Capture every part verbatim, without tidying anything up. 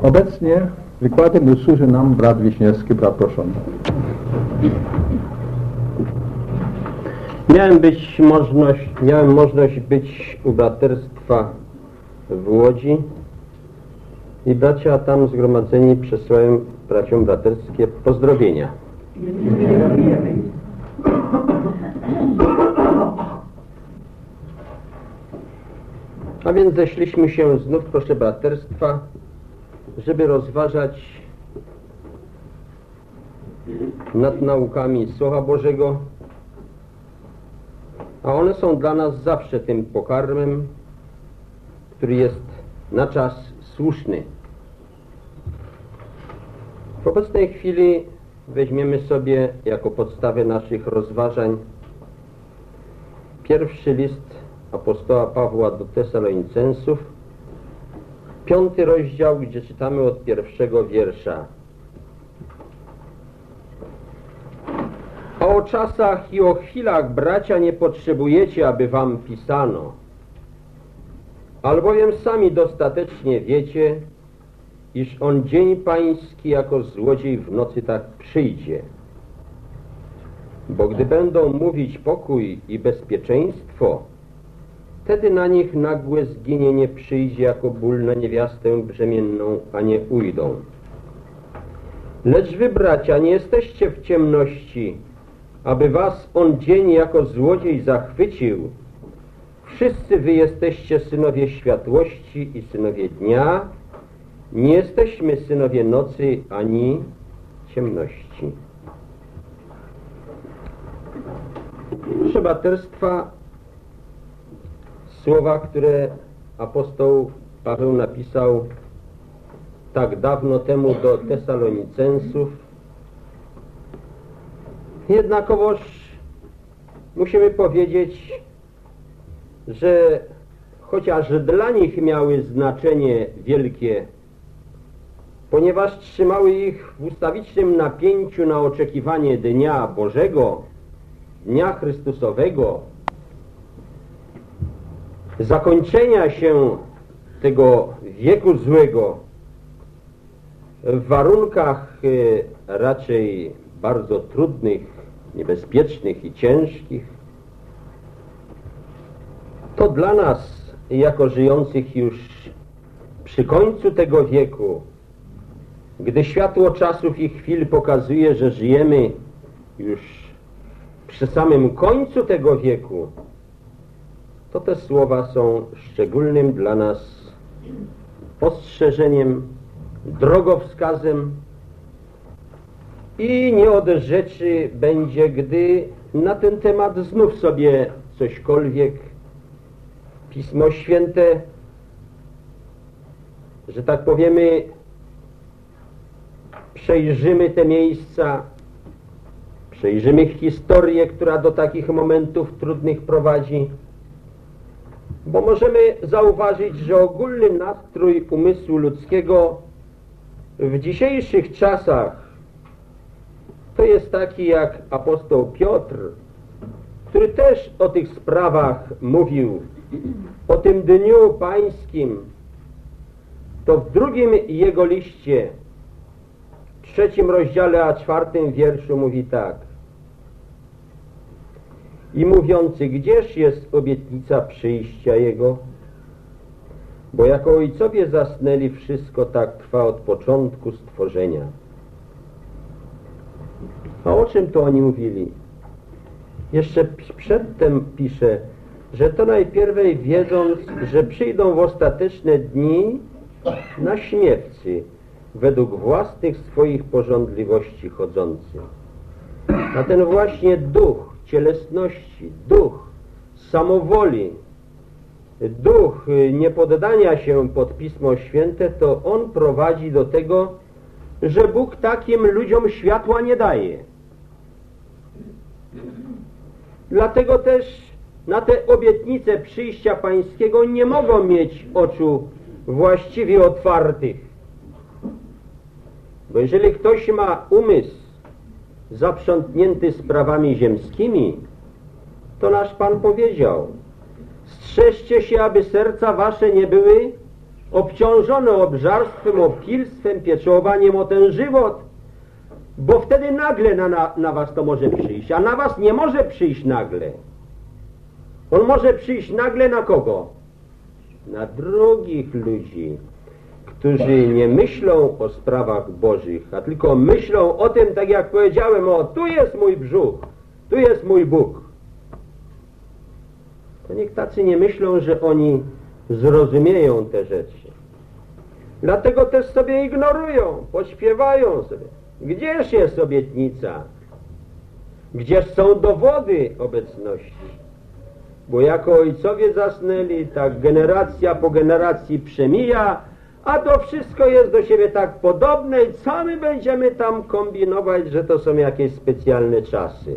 Obecnie wykładem usłuży nam brat Wiśniewski, brat proszony. Miałem być możliwość, miałem możliwość być u braterstwa w Łodzi i bracia tam zgromadzeni przesyłają braciom braterskie pozdrowienia. A więc zeszliśmy się znów, proszę braterstwa, żeby rozważać nad naukami Słowa Bożego, a one są dla nas zawsze tym pokarmem, który jest na czas słuszny. W obecnej chwili weźmiemy sobie jako podstawę naszych rozważań pierwszy list apostoła Pawła do Tesaloniceńców, piąty rozdział, gdzie czytamy od pierwszego wiersza. A o czasach i o chwilach, bracia, nie potrzebujecie, aby wam pisano, albowiem sami dostatecznie wiecie, iż on dzień pański jako złodziej w nocy tak przyjdzie. Bo gdy będą mówić pokój i bezpieczeństwo, wtedy na nich nagłe zginienie przyjdzie jako ból na niewiastę brzemienną, a nie ujdą. Lecz wy, bracia, nie jesteście w ciemności, aby was on dzień jako złodziej zachwycił. Wszyscy wy jesteście synowie światłości i synowie dnia. Nie jesteśmy synowie nocy ani ciemności. Proszę braterstwa, słowa, które apostoł Paweł napisał tak dawno temu do Tesaloniceńców, jednakowoż musimy powiedzieć, że chociaż dla nich miały znaczenie wielkie, ponieważ trzymały ich w ustawicznym napięciu na oczekiwanie Dnia Bożego, Dnia Chrystusowego, zakończenia się tego wieku złego w warunkach raczej bardzo trudnych, niebezpiecznych i ciężkich, to dla nas, jako żyjących już przy końcu tego wieku, gdy światło czasów i chwil pokazuje, że żyjemy już przy samym końcu tego wieku, to te słowa są szczególnym dla nas ostrzeżeniem, drogowskazem i nie od rzeczy będzie, gdy na ten temat znów sobie cośkolwiek Pismo Święte, że tak powiemy, przejrzymy te miejsca, przejrzymy historię, która do takich momentów trudnych prowadzi, bo możemy zauważyć, że ogólny nastrój umysłu ludzkiego w dzisiejszych czasach to jest taki jak apostoł Piotr, który też o tych sprawach mówił, o tym dniu pańskim. To w drugim jego liście, trzecim rozdziale, a czwartym wierszu mówi tak: i mówiący, gdzież jest obietnica przyjścia Jego? Bo jako ojcowie zasnęli, wszystko tak trwa od początku stworzenia. A o czym to oni mówili? Jeszcze przedtem pisze, że to najpierwej wiedząc, że przyjdą w ostateczne dni naśmiewcy, według własnych swoich porządliwości chodzący. A ten właśnie duch cielesności, duch samowoli, duch niepoddania się pod Pismo Święte, to on prowadzi do tego, że Bóg takim ludziom światła nie daje. Dlatego też na te obietnice przyjścia pańskiego nie mogą mieć oczu właściwie otwartych. Bo jeżeli ktoś ma umysł zaprzątnięty sprawami ziemskimi, to nasz Pan powiedział: strzeżcie się, aby serca wasze nie były obciążone obżarstwem, opilstwem, pieczołowaniem o ten żywot, bo wtedy nagle na, na, na was to może przyjść, a na was nie może przyjść nagle. On może przyjść nagle na kogo? Na drugich ludzi, którzy nie myślą o sprawach bożych, a tylko myślą o tym, tak jak powiedziałem, o tu jest mój brzuch, tu jest mój Bóg. To niech tacy nie myślą, że oni zrozumieją te rzeczy. Dlatego też sobie ignorują, pośpiewają sobie. Gdzież jest obietnica? Gdzież są dowody obecności? Bo jako ojcowie zasnęli, tak generacja po generacji przemija, a to wszystko jest do siebie tak podobne i co my będziemy tam kombinować, że to są jakieś specjalne czasy.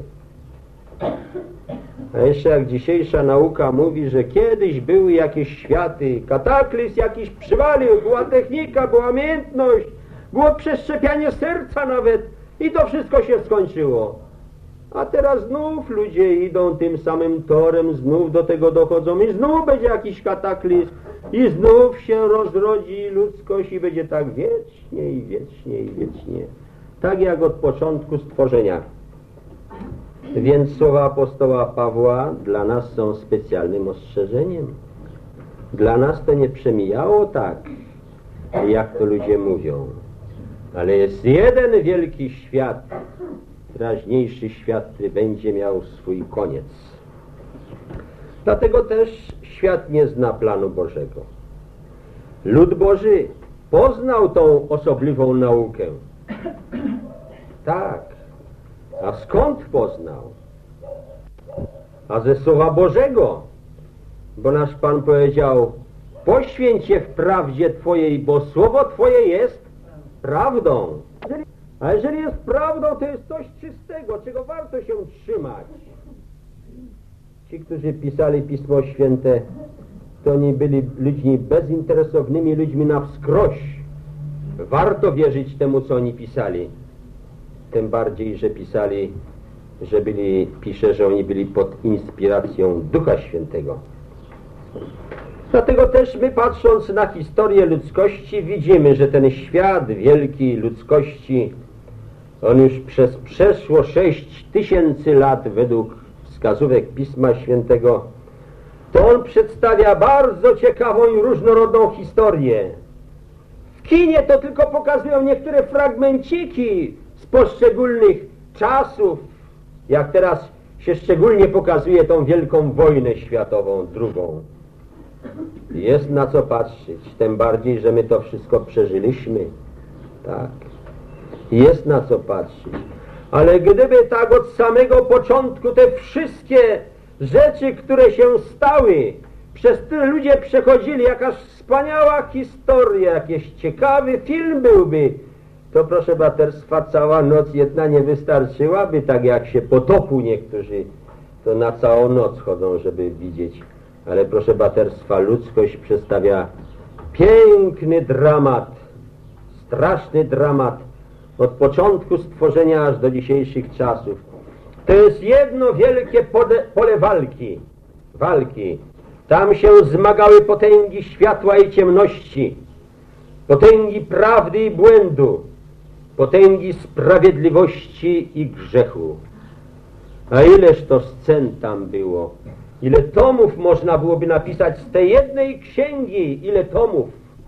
A jeszcze jak dzisiejsza nauka mówi, że kiedyś były jakieś światy, kataklizm jakiś przywalił, była technika, była umiejętność, było przeszczepianie serca nawet i to wszystko się skończyło. A teraz znów ludzie idą tym samym torem, znów do tego dochodzą i znów będzie jakiś kataklizm i znów się rozrodzi ludzkość i będzie tak wiecznie i wiecznie i wiecznie. Tak jak od początku stworzenia. Więc słowa apostoła Pawła dla nas są specjalnym ostrzeżeniem. Dla nas to nie przemijało tak, jak to ludzie mówią. Ale jest jeden wielki świat, teraźniejszy świat, który będzie miał swój koniec. Dlatego też świat nie zna planu Bożego. Lud Boży poznał tą osobliwą naukę. Tak. A skąd poznał? A ze Słowa Bożego. Bo nasz Pan powiedział: poświęć się w prawdzie Twojej, bo Słowo Twoje jest prawdą. A jeżeli jest prawdą, to jest coś czystego, czego warto się trzymać. Ci, którzy pisali Pismo Święte, to oni byli ludźmi bezinteresownymi, ludźmi na wskroś. Warto wierzyć temu, co oni pisali. Tym bardziej, że pisali, że byli, pisze, że oni byli pod inspiracją Ducha Świętego. Dlatego też my, patrząc na historię ludzkości, widzimy, że ten świat wielkiej ludzkości, on już przez przeszło sześć tysięcy lat według wskazówek Pisma Świętego, to on przedstawia bardzo ciekawą i różnorodną historię. W kinie to tylko pokazują niektóre fragmenciki z poszczególnych czasów, jak teraz się szczególnie pokazuje tą wielką wojnę światową, drugą. Jest na co patrzeć, tym bardziej, że my to wszystko przeżyliśmy. Tak. Jest na co patrzeć. Ale gdyby tak od samego początku te wszystkie rzeczy, które się stały, przez które ludzie przechodzili, jakaż wspaniała historia, jakiś ciekawy film byłby, to proszę braterstwa, cała noc jedna nie wystarczyłaby, tak jak się potopu niektórzy, to na całą noc chodzą, żeby widzieć. Ale proszę braterstwa, ludzkość przedstawia piękny dramat, straszny dramat, od początku stworzenia aż do dzisiejszych czasów. To jest jedno wielkie pole, pole walki. Walki. Tam się zmagały potęgi światła i ciemności, potęgi prawdy i błędu, potęgi sprawiedliwości i grzechu. A ileż to scen tam było, ile tomów można byłoby napisać z tej jednej księgi, ile tomów.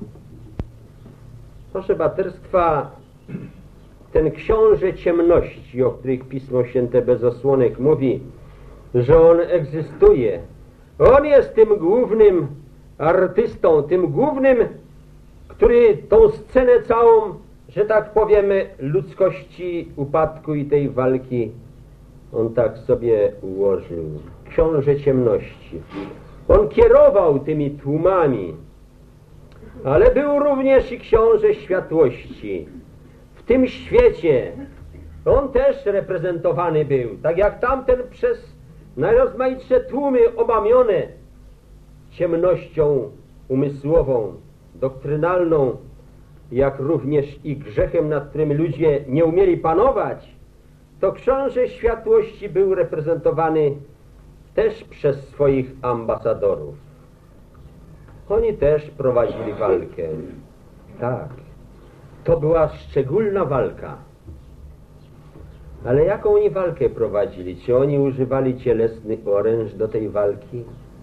Proszę braterstwa, ten książę ciemności, o których Pismo Święte bez osłonek mówi, że on egzystuje. On jest tym głównym artystą, tym głównym, który tą scenę całą, że tak powiemy, ludzkości, upadku i tej walki, on tak sobie ułożył. Książę ciemności. On kierował tymi tłumami, ale był również i książę światłości. W tym świecie on też reprezentowany był, tak jak tamten przez najrozmaitsze tłumy omamione ciemnością umysłową, doktrynalną, jak również i grzechem, nad którym ludzie nie umieli panować, to książę światłości był reprezentowany też przez swoich ambasadorów. Oni też prowadzili walkę. Tak, to była szczególna walka. Ale jaką oni walkę prowadzili? Czy oni używali cielesny oręż do tej walki?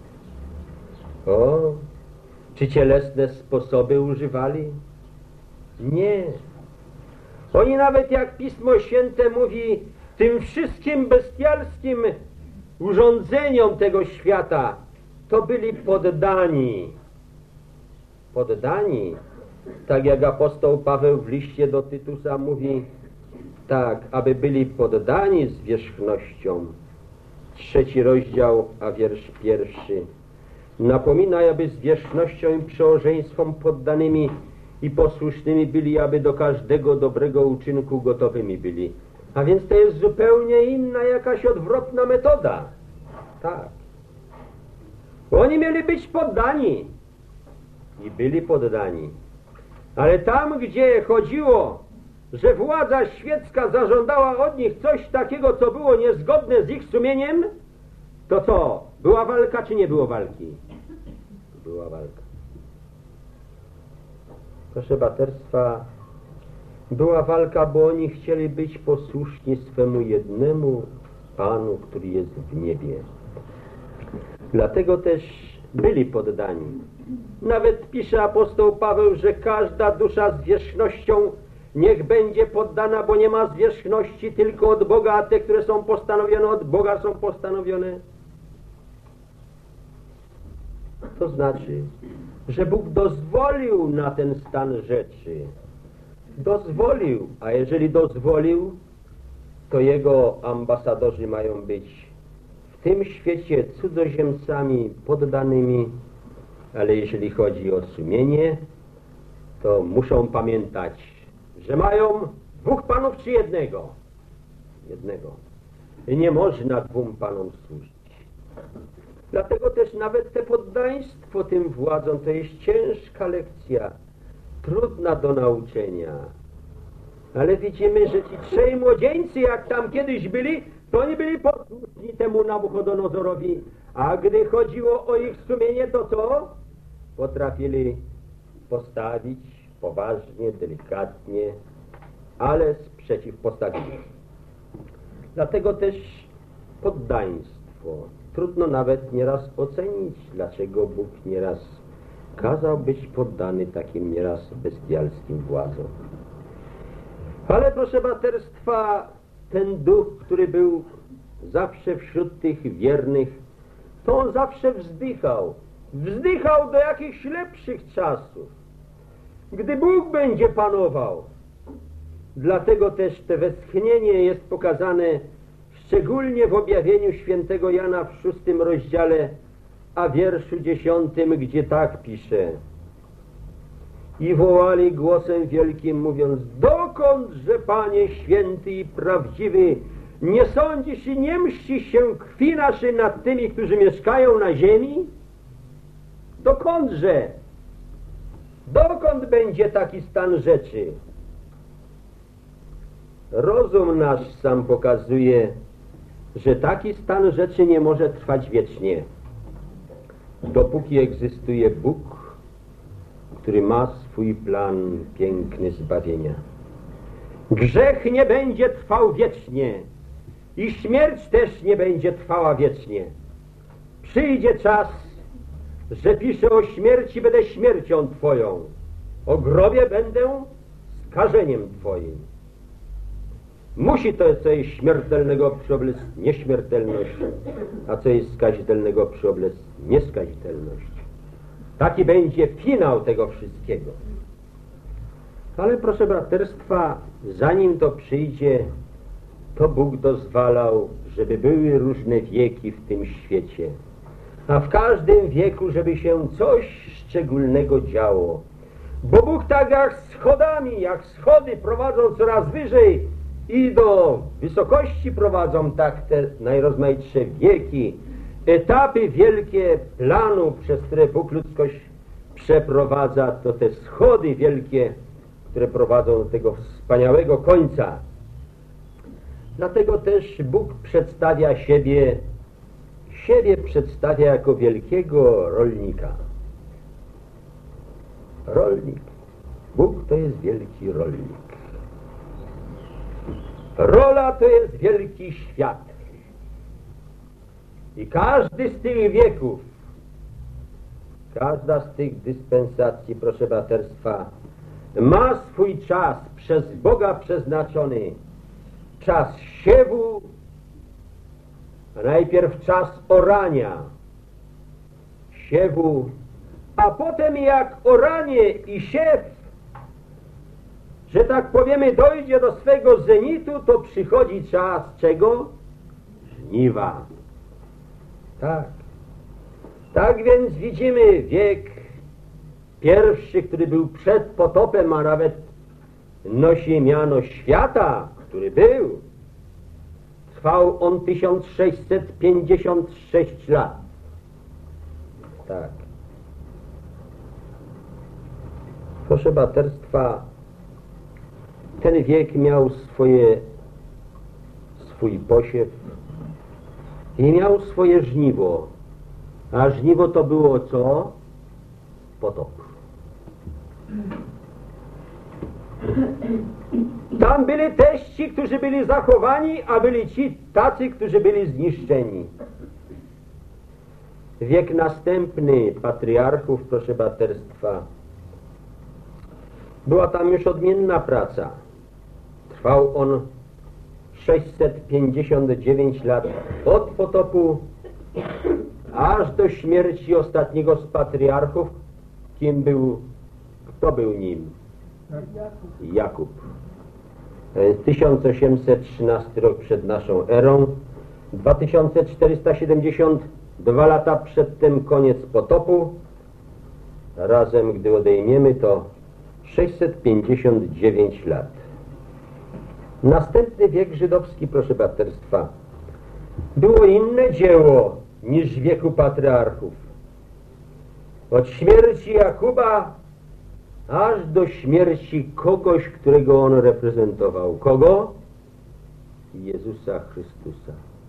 O, czy cielesne sposoby używali? Nie. Oni nawet, jak Pismo Święte mówi, tym wszystkim bestialskim urządzeniom tego świata, to byli poddani. Poddani. Tak jak apostoł Paweł w liście do Tytusa mówi, tak, aby byli poddani zwierzchnością. Trzeci rozdział, a wiersz pierwszy. Napomina, aby zwierzchnością i przełożeństwom poddanymi i posłusznymi byli, aby do każdego dobrego uczynku gotowymi byli. A więc to jest zupełnie inna, jakaś odwrotna metoda. Tak. Oni mieli być poddani. I byli poddani. Ale tam, gdzie chodziło, że władza świecka zażądała od nich coś takiego, co było niezgodne z ich sumieniem, to co? Była walka, czy nie było walki? Była walka. Proszę braterstwa, była walka, bo oni chcieli być posłuszni swemu jednemu Panu, który jest w niebie. Dlatego też byli poddani. Nawet pisze apostoł Paweł, że każda dusza z zwierzchnością niech będzie poddana, bo nie ma zwierzchności tylko od Boga, a te, które są postanowione od Boga, są postanowione. To znaczy, że Bóg dozwolił na ten stan rzeczy. Dozwolił, a jeżeli dozwolił, to Jego ambasadorzy mają być w tym świecie cudzoziemcami poddanymi, ale jeżeli chodzi o sumienie, to muszą pamiętać, że mają dwóch panów czy jednego. Jednego. I nie można dwóm panom służyć. Dlatego też nawet te poddaństwo tym władzom to jest ciężka lekcja, trudna do nauczenia. Ale widzimy, że ci trzej młodzieńcy, jak tam kiedyś byli, to oni byli posłuszni temu Nabuchodonozorowi. A gdy chodziło o ich sumienie, to co? Potrafili postawić poważnie, delikatnie, ale sprzeciw postawili. Dlatego też poddaństwo. Trudno nawet nieraz ocenić, dlaczego Bóg nieraz kazał być poddany takim nieraz bestialskim władzom. Ale proszę braterstwa, ten duch, który był zawsze wśród tych wiernych, to on zawsze wzdychał. Wzdychał do jakichś lepszych czasów, gdy Bóg będzie panował. Dlatego też to westchnienie jest pokazane szczególnie w objawieniu świętego Jana w szóstym rozdziale, a wierszu dziesiątym, gdzie tak pisze: i wołali głosem wielkim, mówiąc: dokądże, Panie święty i prawdziwy, nie sądzisz i nie mści się krwi naszej nad tymi, którzy mieszkają na ziemi? Dokądże? Dokąd będzie taki stan rzeczy? Rozum nasz sam pokazuje, że taki stan rzeczy nie może trwać wiecznie, dopóki egzystuje Bóg, który ma swój plan piękny zbawienia. Grzech nie będzie trwał wiecznie i śmierć też nie będzie trwała wiecznie. Przyjdzie czas, że pisze: o śmierci będę śmiercią Twoją, o grobie będę skażeniem Twoim. Musi to, co jest śmiertelnego, przyoblec nieśmiertelność, a co jest skazitelnego, przyoblec nieskazitelność. Taki będzie finał tego wszystkiego. Ale proszę braterstwa, zanim to przyjdzie, to Bóg dozwalał, żeby były różne wieki w tym świecie. A w każdym wieku, żeby się coś szczególnego działo. Bo Bóg tak jak schodami, jak schody prowadzą coraz wyżej i do wysokości prowadzą, tak te najrozmaitsze wieki, etapy wielkie planu, przez które Bóg ludzkość przeprowadza, to te schody wielkie, które prowadzą do tego wspaniałego końca. Dlatego też Bóg przedstawia siebie, siebie przedstawia jako wielkiego rolnika. Rolnik. Bóg to jest wielki rolnik. Rola to jest wielki świat. I każdy z tych wieków, każda z tych dyspensacji, proszę braterstwa, ma swój czas przez Boga przeznaczony. Czas siewu, a najpierw czas orania, siewu, a potem jak oranie i siew, że tak powiemy, dojdzie do swego zenitu, to przychodzi czas czego? Żniwa. Tak. Tak więc widzimy wiek pierwszy, który był przed potopem, a nawet nosi miano świata, który był. Trwał on tysiąc sześćset pięćdziesiąt sześć lat. Tak. Proszę braterstwa, ten wiek miał swoje, swój posiew i miał swoje żniwo. A żniwo to było co? Potop. Tam byli też ci, którzy byli zachowani, a byli ci tacy, którzy byli zniszczeni. Wiek następny patriarchów, proszę braterstwa, była tam już odmienna praca. Trwał on sześćset pięćdziesiąt dziewięć lat od potopu aż do śmierci ostatniego z patriarchów. Kim był? Kto był nim? Jakub. tysiąc osiemset trzynasty rok przed naszą erą, dwa tysiące czterysta siedemdziesiąt dwa lata przedtem koniec potopu. Razem, gdy odejmiemy, to sześćset pięćdziesiąt dziewięć lat. Następny wiek żydowski, proszę braterstwa, było inne dzieło niż w wieku patriarchów. Od śmierci Jakuba aż do śmierci kogoś, którego on reprezentował. Kogo? Jezusa Chrystusa.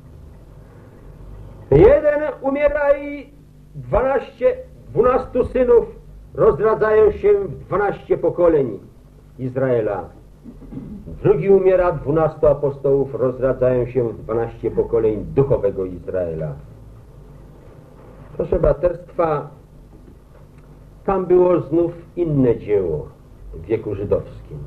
Jeden umiera i dwanaście, dwunastu synów rozradzają się w dwanaście pokoleń Izraela. Drugi umiera, dwunastu apostołów rozradzają się w dwanaście pokoleń duchowego Izraela. Proszę braterstwa, tam było znów inne dzieło w wieku żydowskim.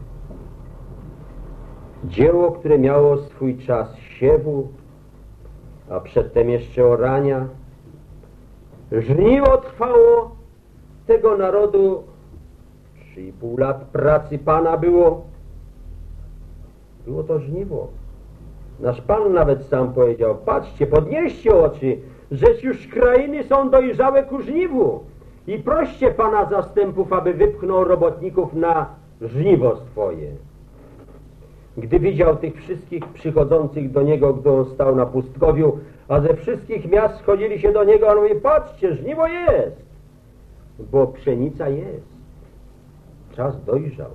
Dzieło, które miało swój czas siewu, a przedtem jeszcze orania. Żniwo trwało tego narodu, trzy i pół lat pracy Pana było. Było to żniwo. Nasz Pan nawet sam powiedział: patrzcie, podnieście oczy, rzecz już krainy są dojrzałe ku żniwu. I proście Pana zastępów, aby wypchnął robotników na żniwo swoje. Gdy widział tych wszystkich przychodzących do Niego, gdy On stał na pustkowiu, a ze wszystkich miast schodzili się do Niego, On mówi: patrzcie, żniwo jest, bo pszenica jest. Czas dojrzał.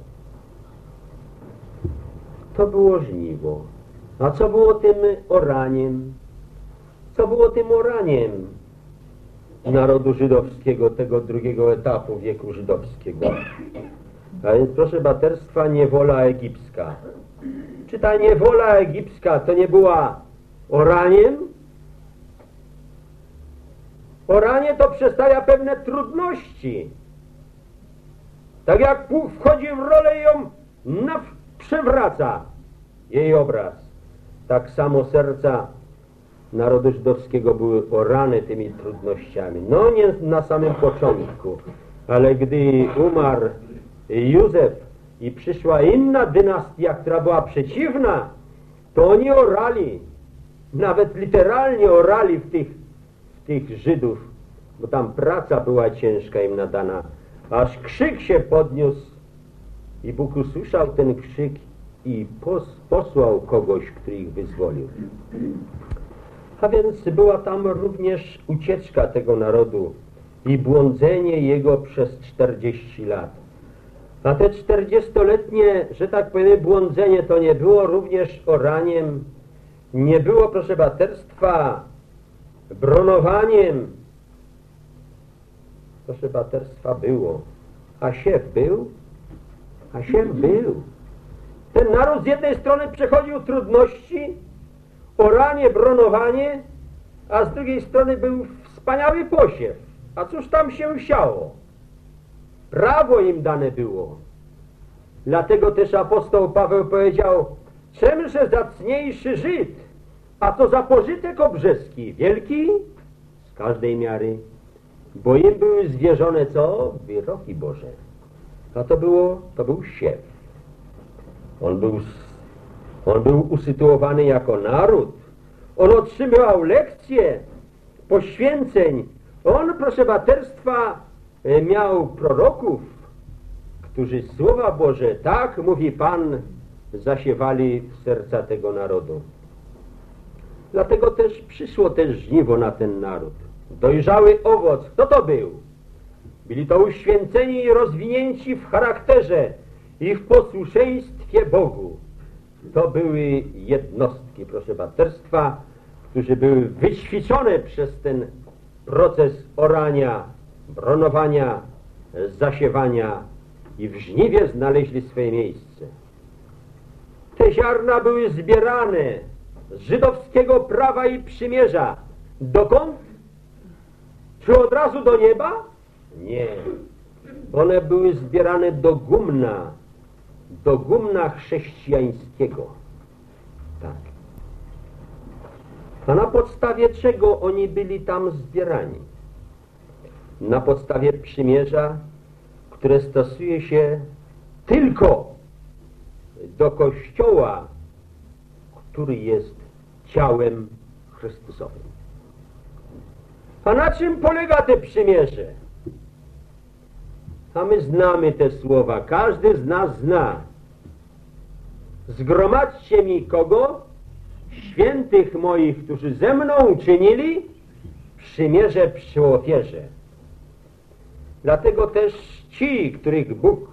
To było żniwo. A co było tym oraniem? Co było tym oraniem narodu żydowskiego, tego drugiego etapu wieku żydowskiego? A więc, proszę braterstwa, niewola egipska. Czy ta niewola egipska to nie była oraniem? Oranie to przedstawia pewne trudności. Tak jak Bóg wchodzi w rolę i ją przewraca jej obraz, tak samo serca narodu żydowskiego były orane tymi trudnościami. No nie na samym początku, ale gdy umarł Józef i przyszła inna dynastia, która była przeciwna, to oni orali, nawet literalnie orali w tych, w tych Żydów, bo tam praca była ciężka im nadana, aż krzyk się podniósł i Bóg usłyszał ten krzyk i pos, posłał kogoś, który ich wyzwolił. A więc była tam również ucieczka tego narodu i błądzenie jego przez czterdzieści lat. A te czterdziestoletnie, że tak powiem, błądzenie to nie było również oraniem, nie było, proszę braterstwa, bronowaniem. Proszę braterstwa, było, A siew był? A siew był. Ten naród z jednej strony przechodził trudności, oranie, bronowanie, a z drugiej strony był wspaniały posiew. A cóż tam się siało? Prawo im dane było. Dlatego też apostoł Paweł powiedział: czemże zacniejszy Żyd, a to za pożytek obrzeski, wielki z każdej miary, bo im były zwierzone co? Wyroki Boże. A to było, to był siew. On był, on był usytuowany jako naród. On otrzymywał lekcje poświęceń. On, proszę braterstwa, miał proroków, którzy Słowa Boże, tak mówi Pan, zasiewali w serca tego narodu. Dlatego też przyszło też żniwo na ten naród. Dojrzały owoc. Kto to był? Byli to uświęceni i rozwinięci w charakterze i w posłuszeństwie Bogu. To były jednostki, proszę braterstwa, którzy były wyćwiczone przez ten proces orania, bronowania, zasiewania i w żniwie znaleźli swoje miejsce. Te ziarna były zbierane z żydowskiego prawa i przymierza. Dokąd? Czy od razu do nieba? Nie. One były zbierane do gumna, do gumna chrześcijańskiego. Tak. A na podstawie czego oni byli tam zbierani? Na podstawie przymierza, które stosuje się tylko do Kościoła, który jest ciałem Chrystusowym. A na czym polega te przymierze? A my znamy te słowa, każdy z nas zna. Zgromadźcie mi kogo? Świętych moich, którzy ze mną uczynili przymierze przy ofierze. Dlatego też ci, których Bóg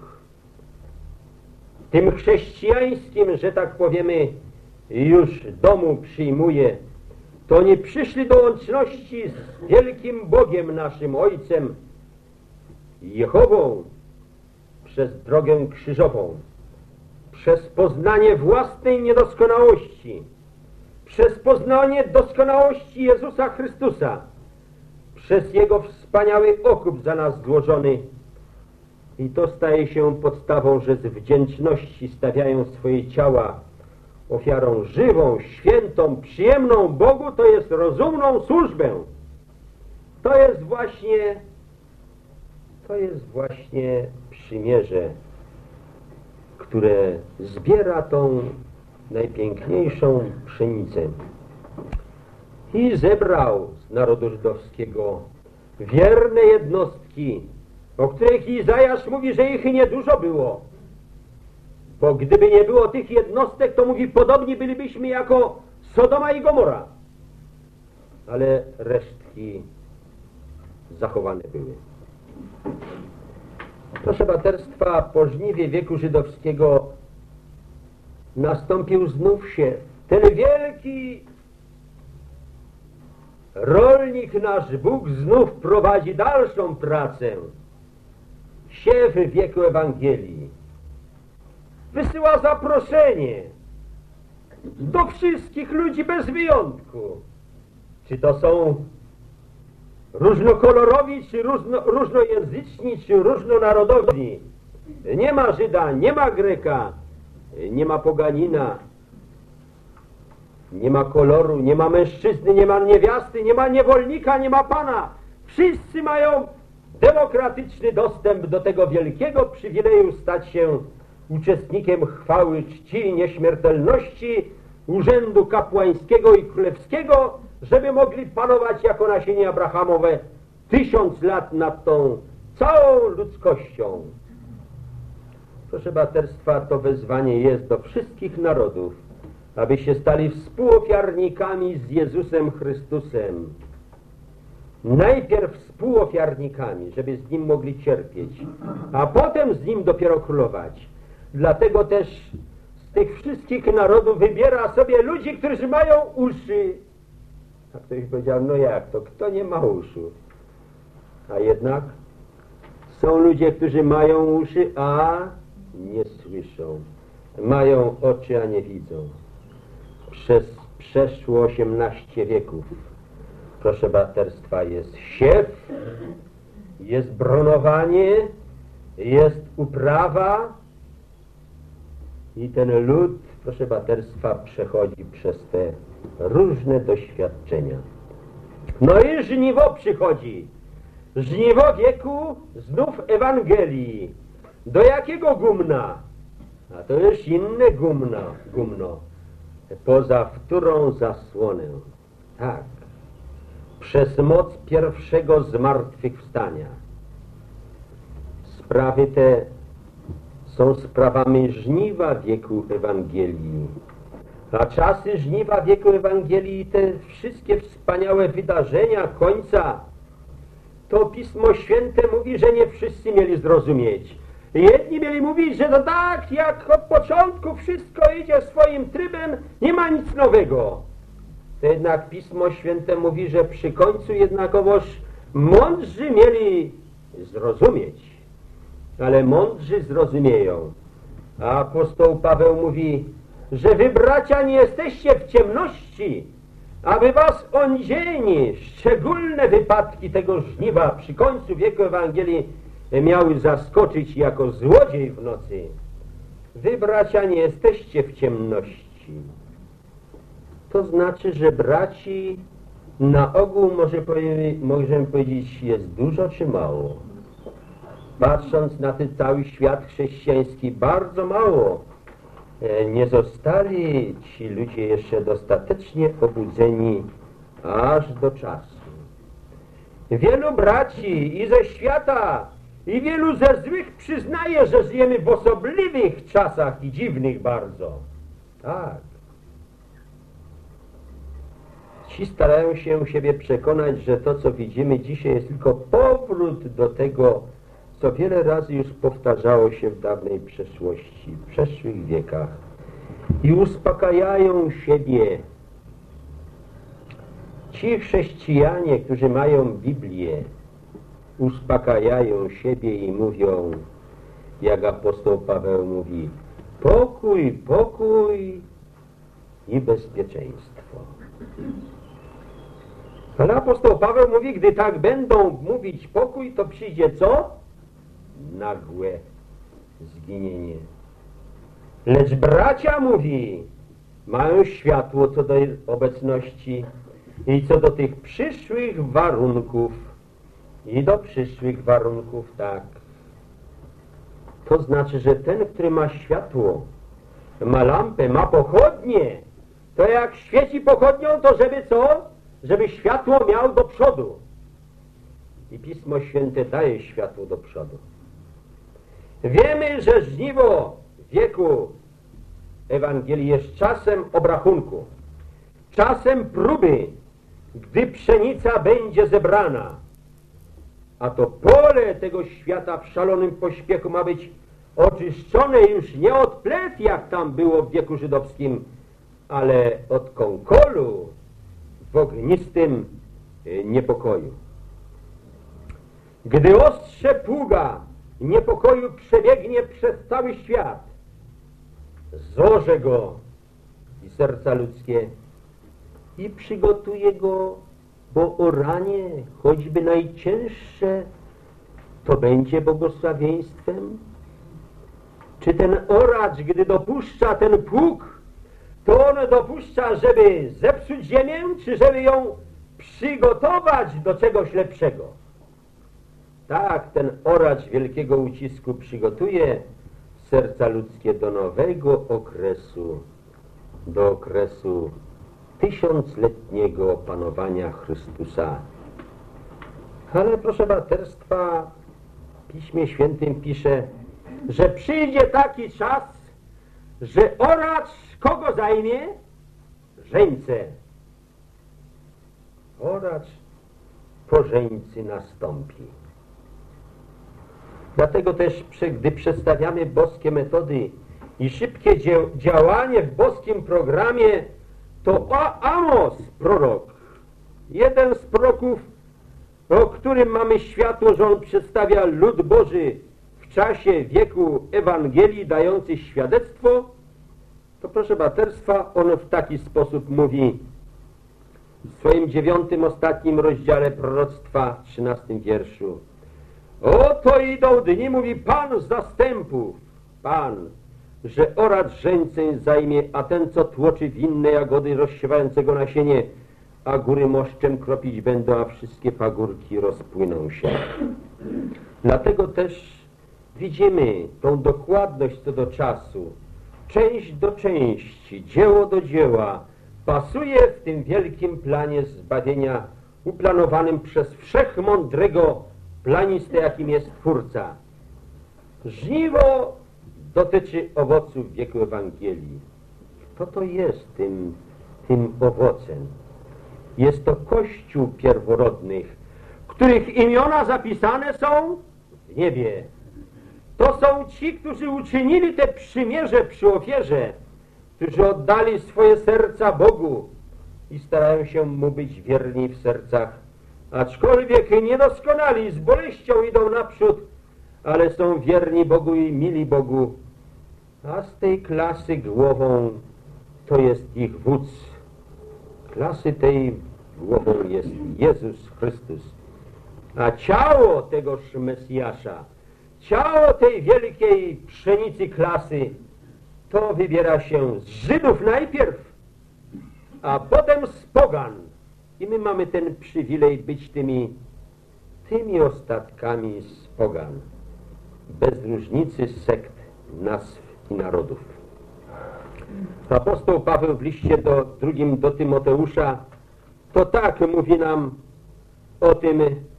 tym chrześcijańskim, że tak powiemy, już domu przyjmuje, to oni przyszli do łączności z wielkim Bogiem, naszym Ojcem, Jehową, przez drogę krzyżową, przez poznanie własnej niedoskonałości, przez poznanie doskonałości Jezusa Chrystusa, przez Jego wspaniały okup za nas złożony. I to staje się podstawą, że z wdzięczności stawiają swoje ciała ofiarą żywą, świętą, przyjemną Bogu, to jest rozumną służbę. To jest właśnie, to jest właśnie przymierze, które zbiera tą najpiękniejszą pszenicę. I zebrał z narodu żydowskiego wierne jednostki, o których Izajasz mówi, że ich niedużo było. Bo gdyby nie było tych jednostek, to mówi, podobni bylibyśmy jako Sodoma i Gomora. Ale resztki zachowane były. Proszę braterstwa, po żniwie wieku żydowskiego nastąpił znów siew. Ten wielki rolnik, nasz Bóg, znów prowadzi dalszą pracę. Siew w wieku Ewangelii. Wysyła zaproszenie do wszystkich ludzi bez wyjątku. Czy to są różnokolorowi, czy różno, różnojęzyczni, czy różnonarodowi. Nie ma Żyda, nie ma Greka, nie ma poganina, nie ma koloru, nie ma mężczyzny, nie ma niewiasty, nie ma niewolnika, nie ma pana. Wszyscy mają demokratyczny dostęp do tego wielkiego przywileju stać się uczestnikiem chwały, czci, nieśmiertelności, urzędu kapłańskiego i królewskiego, żeby mogli panować jako nasienie Abrahamowe tysiąc lat nad tą całą ludzkością. Proszę braterstwa, to wezwanie jest do wszystkich narodów, aby się stali współofiarnikami z Jezusem Chrystusem. Najpierw współofiarnikami, żeby z Nim mogli cierpieć, a potem z Nim dopiero królować. Dlatego też z tych wszystkich narodów wybiera sobie ludzi, którzy mają uszy. A ktoś powiedział, no jak to, kto nie ma uszu? A jednak Są ludzie, którzy mają uszy, a nie słyszą. Mają oczy, a nie widzą. Przez przeszło osiemnaście wieków, proszę braterstwa, jest siew, jest bronowanie, jest uprawa i ten lud, proszę braterstwa, przechodzi przez te różne doświadczenia. No i żniwo przychodzi. Żniwo wieku znów Ewangelii. Do jakiego gumna? A to już inne gumno, gumno. Poza wtórą zasłonę. Tak. Przez moc pierwszego zmartwychwstania. Sprawy te są sprawami żniwa wieku Ewangelii. A czasy żniwa wieku Ewangelii, te wszystkie wspaniałe wydarzenia końca, to Pismo Święte mówi, że nie wszyscy mieli zrozumieć. Jedni mieli mówić, że to tak, jak od początku wszystko idzie swoim trybem, nie ma nic nowego. To jednak Pismo Święte mówi, że przy końcu jednakowoż mądrzy mieli zrozumieć. Ale mądrzy zrozumieją. A apostoł Paweł mówi, że wy, bracia, nie jesteście w ciemności, aby was ondzieni szczególne wypadki tego żniwa przy końcu wieku Ewangelii miały zaskoczyć jako złodziej w nocy. Wy, bracia, nie jesteście w ciemności. To znaczy, że braci na ogół może powie, możemy powiedzieć, jest dużo czy mało. Patrząc na ten cały świat chrześcijański, bardzo mało. Nie zostali ci ludzie jeszcze dostatecznie obudzeni aż do czasu. Wielu braci i ze świata, i wielu ze złych przyznaje, że żyjemy w osobliwych czasach i dziwnych bardzo. Tak. Ci starają się siebie przekonać, że to, co widzimy dzisiaj, jest tylko powrót do tego, co wiele razy już powtarzało się w dawnej przeszłości, w przeszłych wiekach. I uspokajają siebie. Ci chrześcijanie, którzy mają Biblię, uspokajają siebie i mówią, jak apostoł Paweł mówi, pokój, pokój i bezpieczeństwo. Ale apostoł Paweł mówi, gdy tak będą mówić pokój, to przyjdzie co? Nagłe zginienie. Lecz bracia, mówi, mają światło co do obecności i co do tych przyszłych warunków. I do przyszłych warunków, tak. To znaczy, że ten, który ma światło, ma lampę, ma pochodnie, to jak świeci pochodnią, to żeby co? Żeby światło miał do przodu. I Pismo Święte daje światło do przodu. Wiemy, że żniwo wieku Ewangelii jest czasem obrachunku, czasem próby, gdy pszenica będzie zebrana, a to pole tego świata w szalonym pośpiechu ma być oczyszczone już nie od plew, jak tam było w wieku żydowskim, ale od kąkolu w ognistym niepokoju. Gdy ostrze pługa niepokoju przebiegnie przez cały świat, zorze go i serca ludzkie i przygotuje go, bo oranie, choćby najcięższe, to będzie błogosławieństwem. Czy ten oracz, gdy dopuszcza ten pług, to on dopuszcza, żeby zepsuć ziemię, czy żeby ją przygotować do czegoś lepszego? Tak, ten oracz wielkiego ucisku przygotuje serca ludzkie do nowego okresu, do okresu tysiącletniego panowania Chrystusa. Ale proszę braterstwa, w Piśmie Świętym pisze, że przyjdzie taki czas, że oracz kogo zajmie? Żeńce. Oracz po żeńcy nastąpi. Dlatego też, gdy przedstawiamy boskie metody i szybkie działanie w boskim programie, to Amos, prorok, jeden z proroków, o którym mamy światło, że on przedstawia lud Boży w czasie wieku Ewangelii dający świadectwo, to proszę braterstwa, on w taki sposób mówi w swoim dziewiątym, ostatnim rozdziale proroctwa, trzynastym wierszu. Oto idą dni, mówi Pan z zastępów, Pan, że oracz żeńceń zajmie, a ten, co tłoczy winne jagody rozsiewającego nasienie, a góry moszczem kropić będą, a wszystkie pagórki rozpłyną się. Dlatego też widzimy tą dokładność co do czasu, część do części, dzieło do dzieła, pasuje w tym wielkim planie zbawienia uplanowanym przez wszechmądrego planistę, jakim jest Twórca. Żniwo dotyczy owoców wieku Ewangelii. Kto to jest tym, tym owocem? Jest to Kościół pierworodnych, których imiona zapisane są w niebie. To są ci, którzy uczynili te przymierze przy ofierze, którzy oddali swoje serca Bogu i starają się Mu być wierni w sercach, aczkolwiek niedoskonali, z boleścią idą naprzód, ale są wierni Bogu i mili Bogu, a z tej klasy głową to jest ich wódz. Klasy tej głową jest Jezus Chrystus, a ciało tegoż Mesjasza, ciało tej wielkiej pszenicy klasy, to wybiera się z Żydów najpierw, a potem z pogan. I my mamy ten przywilej być tymi, tymi ostatkami z pogan, bez różnicy sekt, nazw i narodów. Apostoł Paweł w liście do, drugim do Tymoteusza to tak mówi nam o tym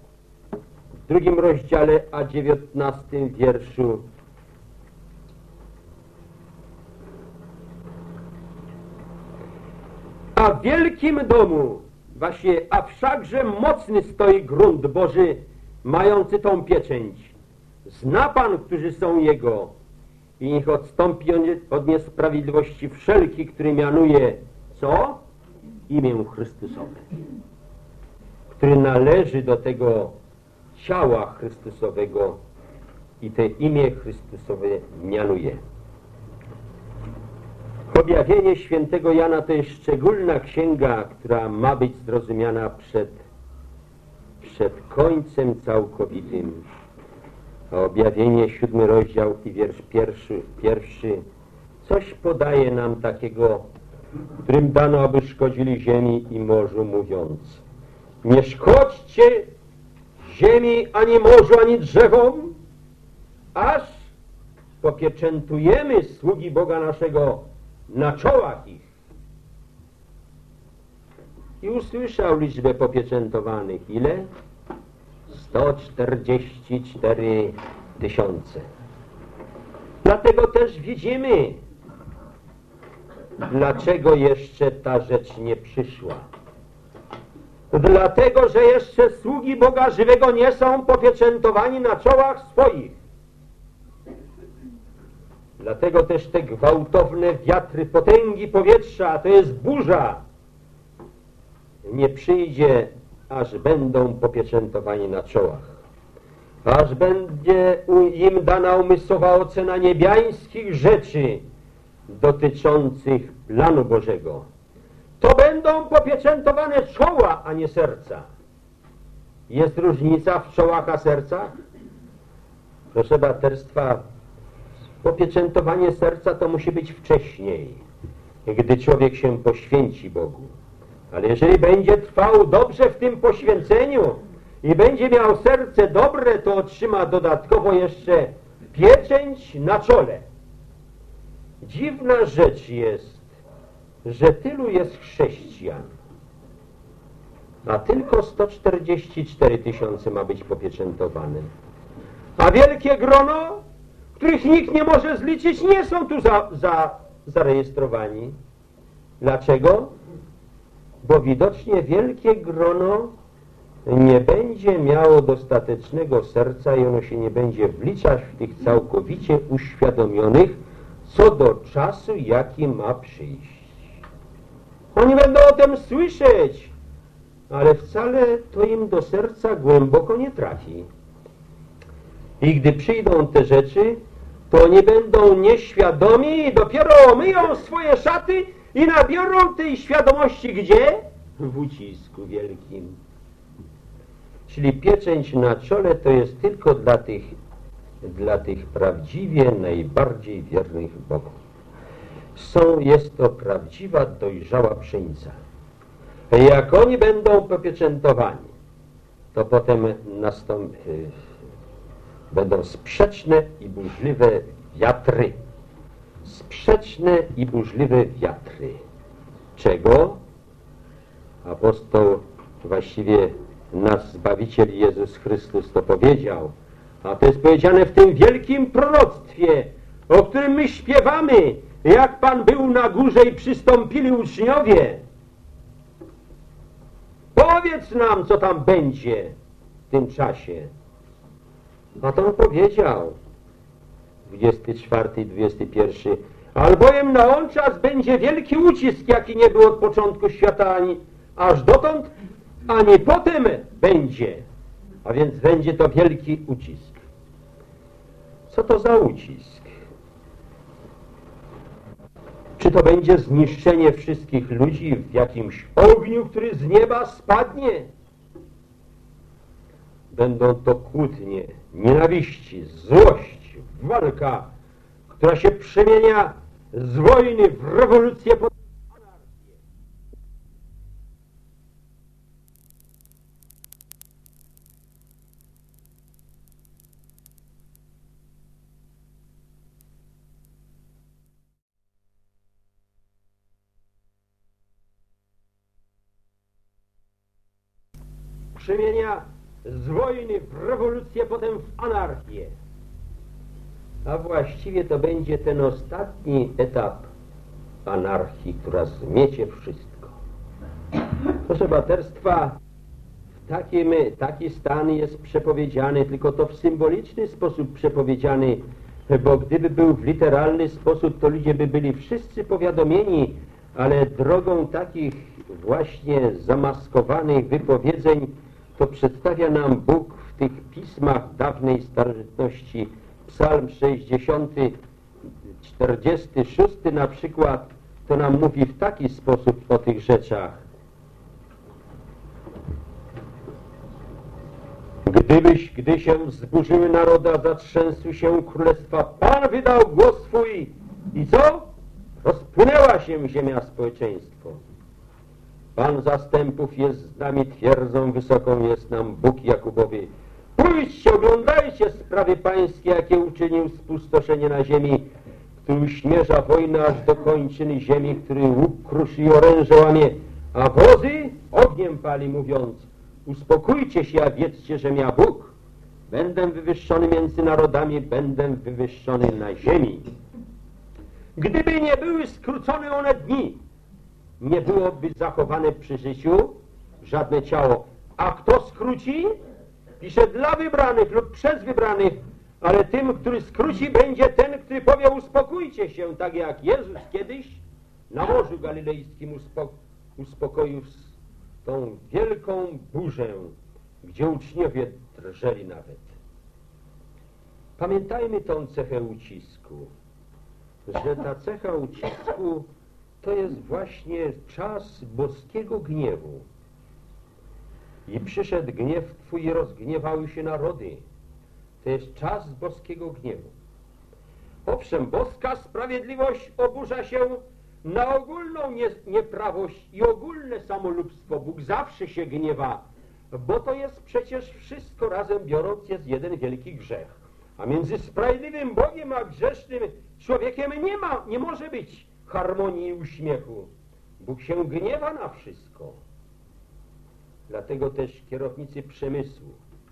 w drugim rozdziale, a dziewiętnastym wierszu. A w wielkim domu, właśnie, a wszakże mocny stoi grunt Boży, mający tą pieczęć. Zna Pan, którzy są Jego, i niech odstąpi od niesprawiedliwości wszelki, który mianuje, co? Imię Chrystusowe, który należy do tego ciała Chrystusowego i te imię Chrystusowe mianuje. Objawienie świętego Jana to jest szczególna księga, która ma być zrozumiana przed, przed końcem całkowitym. A objawienie, siódmy rozdział i wiersz pierwszy, pierwszy coś podaje nam takiego, którym dano, aby szkodzili ziemi i morzu, mówiąc: nie szkodźcie ziemi, ani morzu, ani drzewom, aż popieczętujemy sługi Boga naszego na czołach ich. I usłyszał liczbę popieczętowanych. Ile? sto czterdzieści cztery tysiące. Dlatego też widzimy, dlaczego jeszcze ta rzecz nie przyszła. Dlatego, że jeszcze sługi Boga żywego nie są popieczętowani na czołach swoich. Dlatego też te gwałtowne wiatry potęgi powietrza, to jest burza, nie przyjdzie, aż będą popieczętowani na czołach. Aż będzie im dana umysłowa ocena niebiańskich rzeczy dotyczących planu Bożego. To będą popieczętowane czoła, a nie serca. Jest różnica w czołach a sercach? Proszę braterstwa, popieczętowanie serca to musi być wcześniej, gdy człowiek się poświęci Bogu. Ale jeżeli będzie trwał dobrze w tym poświęceniu i będzie miał serce dobre, to otrzyma dodatkowo jeszcze pieczęć na czole. Dziwna rzecz jest, że tylu jest chrześcijan, a tylko sto czterdzieści cztery tysiące ma być popieczętowane. A wielkie grono, których nikt nie może zliczyć, nie są tu za, za, zarejestrowani. Dlaczego? Bo widocznie wielkie grono nie będzie miało dostatecznego serca i ono się nie będzie wliczać w tych całkowicie uświadomionych co do czasu, jaki ma przyjść. Oni będą o tym słyszeć, ale wcale to im do serca głęboko nie trafi. I gdy przyjdą te rzeczy, to oni będą nieświadomi i dopiero myją swoje szaty i nabiorą tej świadomości gdzie? W ucisku wielkim. Czyli pieczęć na czole to jest tylko dla tych, dla tych prawdziwie najbardziej wiernych Bogu. Są, jest to prawdziwa, dojrzała pszenica. Jak oni będą popieczętowani, to potem nastąpi, będą sprzeczne i burzliwe wiatry. Sprzeczne i burzliwe wiatry. Czego? Apostoł, właściwie nasz Zbawiciel Jezus Chrystus to powiedział. A to jest powiedziane w tym wielkim proroctwie, o którym my śpiewamy, jak Pan był na górze i przystąpili uczniowie. Powiedz nam, co tam będzie w tym czasie. A to on powiedział, dwudziesty czwarty i dwudziesty pierwszy. Albowiem na on czas będzie wielki ucisk, jaki nie był od początku świata, ani aż dotąd, ani potem będzie. A więc będzie to wielki ucisk. Co to za ucisk? Czy to będzie zniszczenie wszystkich ludzi w jakimś ogniu, który z nieba spadnie? Będą to kłótnie, nienawiści, złość, walka, która się przemienia z wojny w rewolucję, pod anarchię. Przemienia z wojny w rewolucję, potem w anarchię. A właściwie to będzie ten ostatni etap anarchii, która zmiecie wszystko. Proszę braterstwa, w takim, taki stan jest przepowiedziany, tylko to w symboliczny sposób przepowiedziany, bo gdyby był w literalny sposób, to ludzie by byli wszyscy powiadomieni, ale drogą takich właśnie zamaskowanych wypowiedzeń to przedstawia nam Bóg w tych pismach dawnej starożytności. Psalm sześćdziesiąty, czterdziesty szósty na przykład, to nam mówi w taki sposób o tych rzeczach. Gdybyś, gdy się wzburzyły naroda, zatrzęsły się królestwa, Pan wydał głos swój i co? Rozpłynęła się ziemia, społeczeństwo. Pan zastępów jest z nami, twierdzą wysoką jest nam Bóg Jakubowy. Pójdźcie, oglądajcie sprawy pańskie, jakie uczynił spustoszenie na ziemi, który uśmierza wojnę aż do kończyny ziemi, który łuk kruszy i oręże łamie, a wozy ogniem pali, mówiąc: uspokójcie się, a wiedzcie, że ja Bóg. Będę wywyższony między narodami, będę wywyższony na ziemi. Gdyby nie były skrócone one dni, nie byłoby zachowane przy życiu żadne ciało. A kto skróci? Pisze dla wybranych lub przez wybranych, ale tym, który skróci, będzie ten, który powie: uspokójcie się, tak jak Jezus kiedyś na Morzu Galilejskim uspoko uspokoił tą wielką burzę, gdzie uczniowie drżeli nawet. Pamiętajmy tą cechę ucisku, że ta cecha ucisku to jest właśnie czas boskiego gniewu. I przyszedł gniew Twój i rozgniewały się narody. To jest czas boskiego gniewu. Owszem, boska sprawiedliwość oburza się na ogólną nie, nieprawość i ogólne samolubstwo. Bóg zawsze się gniewa, bo to jest przecież wszystko razem biorąc jest jeden wielki grzech. A między sprawiedliwym Bogiem a grzesznym człowiekiem nie ma, nie może być harmonii i uśmiechu. Bóg się gniewa na wszystko. Dlatego też kierownicy przemysłu,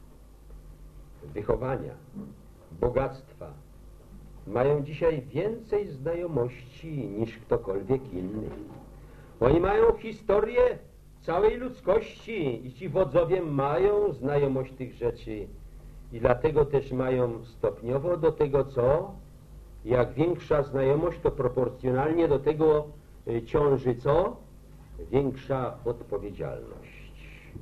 wychowania, bogactwa mają dzisiaj więcej znajomości niż ktokolwiek inny. Oni mają historię całej ludzkości i ci wodzowie mają znajomość tych rzeczy i dlatego też mają stopniowo do tego, co? Jak większa znajomość, to proporcjonalnie do tego ciąży co? Większa odpowiedzialność.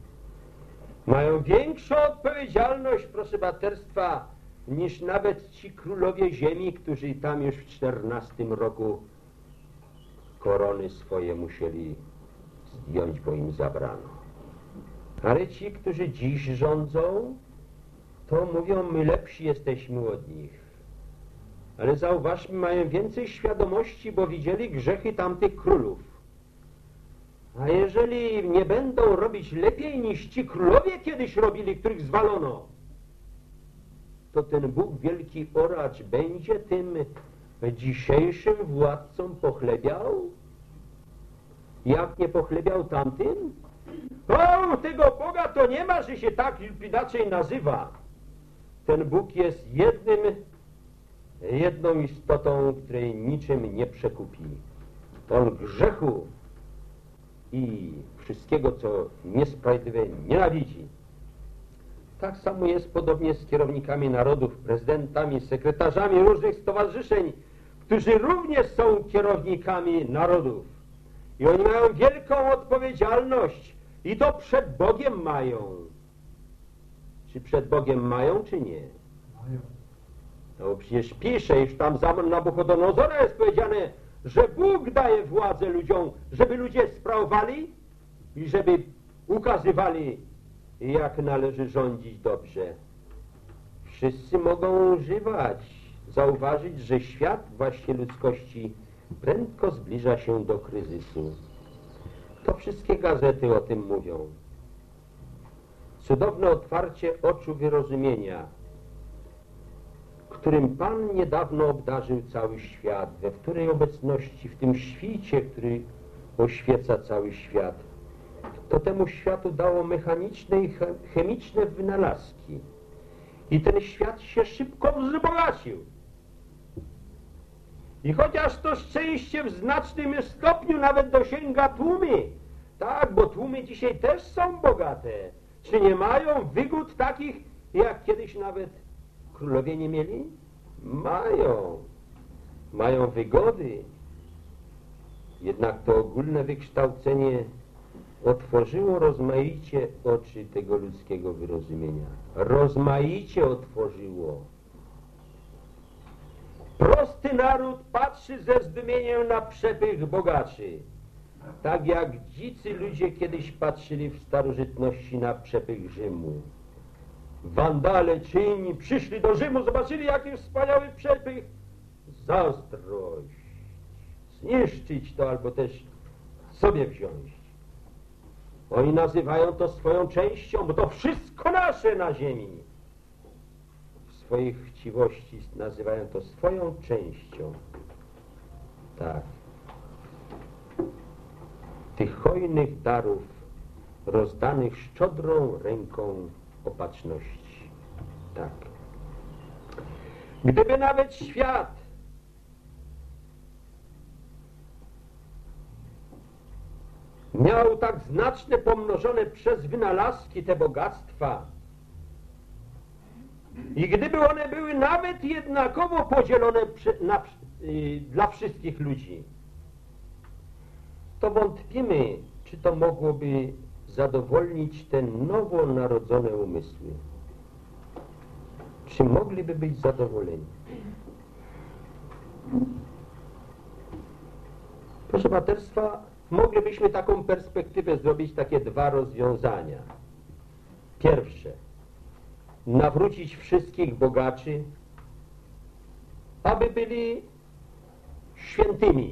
Mają większą odpowiedzialność, proszę braterstwa, niż nawet ci królowie ziemi, którzy tam już w czternastym roku korony swoje musieli zdjąć, bo im zabrano. Ale ci, którzy dziś rządzą, to mówią, my lepsi jesteśmy od nich. Ale zauważmy, mają więcej świadomości, bo widzieli grzechy tamtych królów. A jeżeli nie będą robić lepiej niż ci królowie kiedyś robili, których zwalono, to ten Bóg wielki oracz będzie tym dzisiejszym władcom pochlebiał? Jak nie pochlebiał tamtym? O, tego Boga to nie ma, że się tak lub inaczej nazywa. Ten Bóg jest jednym, jedną istotą, której niczym nie przekupi. On grzechu i wszystkiego, co niesprawiedliwe, nienawidzi. Tak samo jest podobnie z kierownikami narodów, prezydentami, sekretarzami różnych stowarzyszeń, którzy również są kierownikami narodów. I oni mają wielką odpowiedzialność i to przed Bogiem mają. Czy przed Bogiem mają, czy nie? Mają. No przecież pisze, iż tam za Nabuchodonozora jest powiedziane, że Bóg daje władzę ludziom, żeby ludzie sprawowali i żeby ukazywali, jak należy rządzić dobrze. Wszyscy mogą używać, zauważyć, że świat właśnie ludzkości prędko zbliża się do kryzysu. To wszystkie gazety o tym mówią. Cudowne otwarcie oczu wyrozumienia, którym Pan niedawno obdarzył cały świat, we której obecności, w tym świcie, który oświeca cały świat, to temu światu dało mechaniczne i chemiczne wynalazki. I ten świat się szybko wzbogacił. I chociaż to szczęście w znacznym stopniu nawet dosięga tłumy, tak, bo tłumy dzisiaj też są bogate, czy nie mają wygód takich, jak kiedyś nawet królowie nie mieli? Mają. Mają wygody. Jednak to ogólne wykształcenie otworzyło rozmaicie oczy tego ludzkiego wyrozumienia. Rozmaicie otworzyło. Prosty naród patrzy ze zdumieniem na przepych bogaczy. Tak jak dzicy ludzie kiedyś patrzyli w starożytności na przepych Rzymu. Wandale czy inni przyszli do Rzymu, zobaczyli jaki wspaniały przepych. Zazdrość. Zniszczyć to albo też sobie wziąć. Oni nazywają to swoją częścią, bo to wszystko nasze na ziemi. W swoich chciwości nazywają to swoją częścią. Tak. Tych hojnych darów rozdanych szczodrą ręką opatrzności. Tak. Gdyby nawet świat miał tak znaczne pomnożone przez wynalazki te bogactwa i gdyby one były nawet jednakowo podzielone na, y, dla wszystkich ludzi, to wątpimy, czy to mogłoby zadowolnić te nowonarodzone umysły. Czy mogliby być zadowoleni? Proszę braterstwa, moglibyśmy taką perspektywę zrobić, takie dwa rozwiązania. Pierwsze, nawrócić wszystkich bogaczy, aby byli świętymi,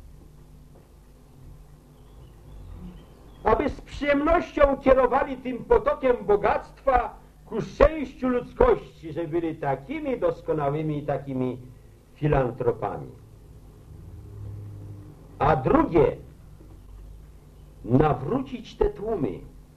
aby z przyjemnością kierowali tym potokiem bogactwa ku szczęściu ludzkości, że byli takimi doskonałymi, takimi filantropami. A drugie, nawrócić te tłumy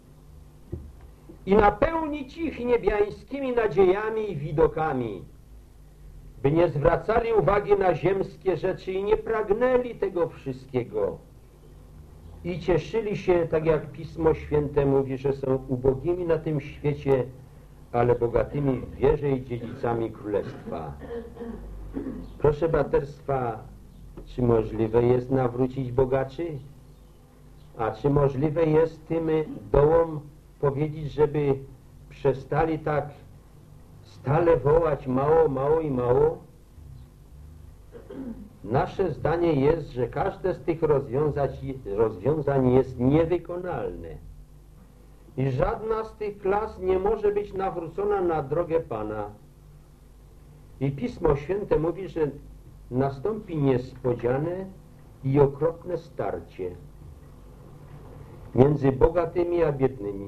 i napełnić ich niebiańskimi nadziejami i widokami, by nie zwracali uwagi na ziemskie rzeczy i nie pragnęli tego wszystkiego i cieszyli się, tak jak Pismo Święte mówi, że są ubogimi na tym świecie, ale bogatymi w wierze i dziedzicami Królestwa. Proszę braterstwa, czy możliwe jest nawrócić bogaczy? A czy możliwe jest tym dołom powiedzieć, żeby przestali tak stale wołać mało, mało i mało? Nasze zdanie jest, że każde z tych rozwiązań, rozwiązań jest niewykonalne i żadna z tych klas nie może być nawrócona na drogę Pana. I Pismo Święte mówi, że nastąpi niespodziane i okropne starcie między bogatymi a biednymi.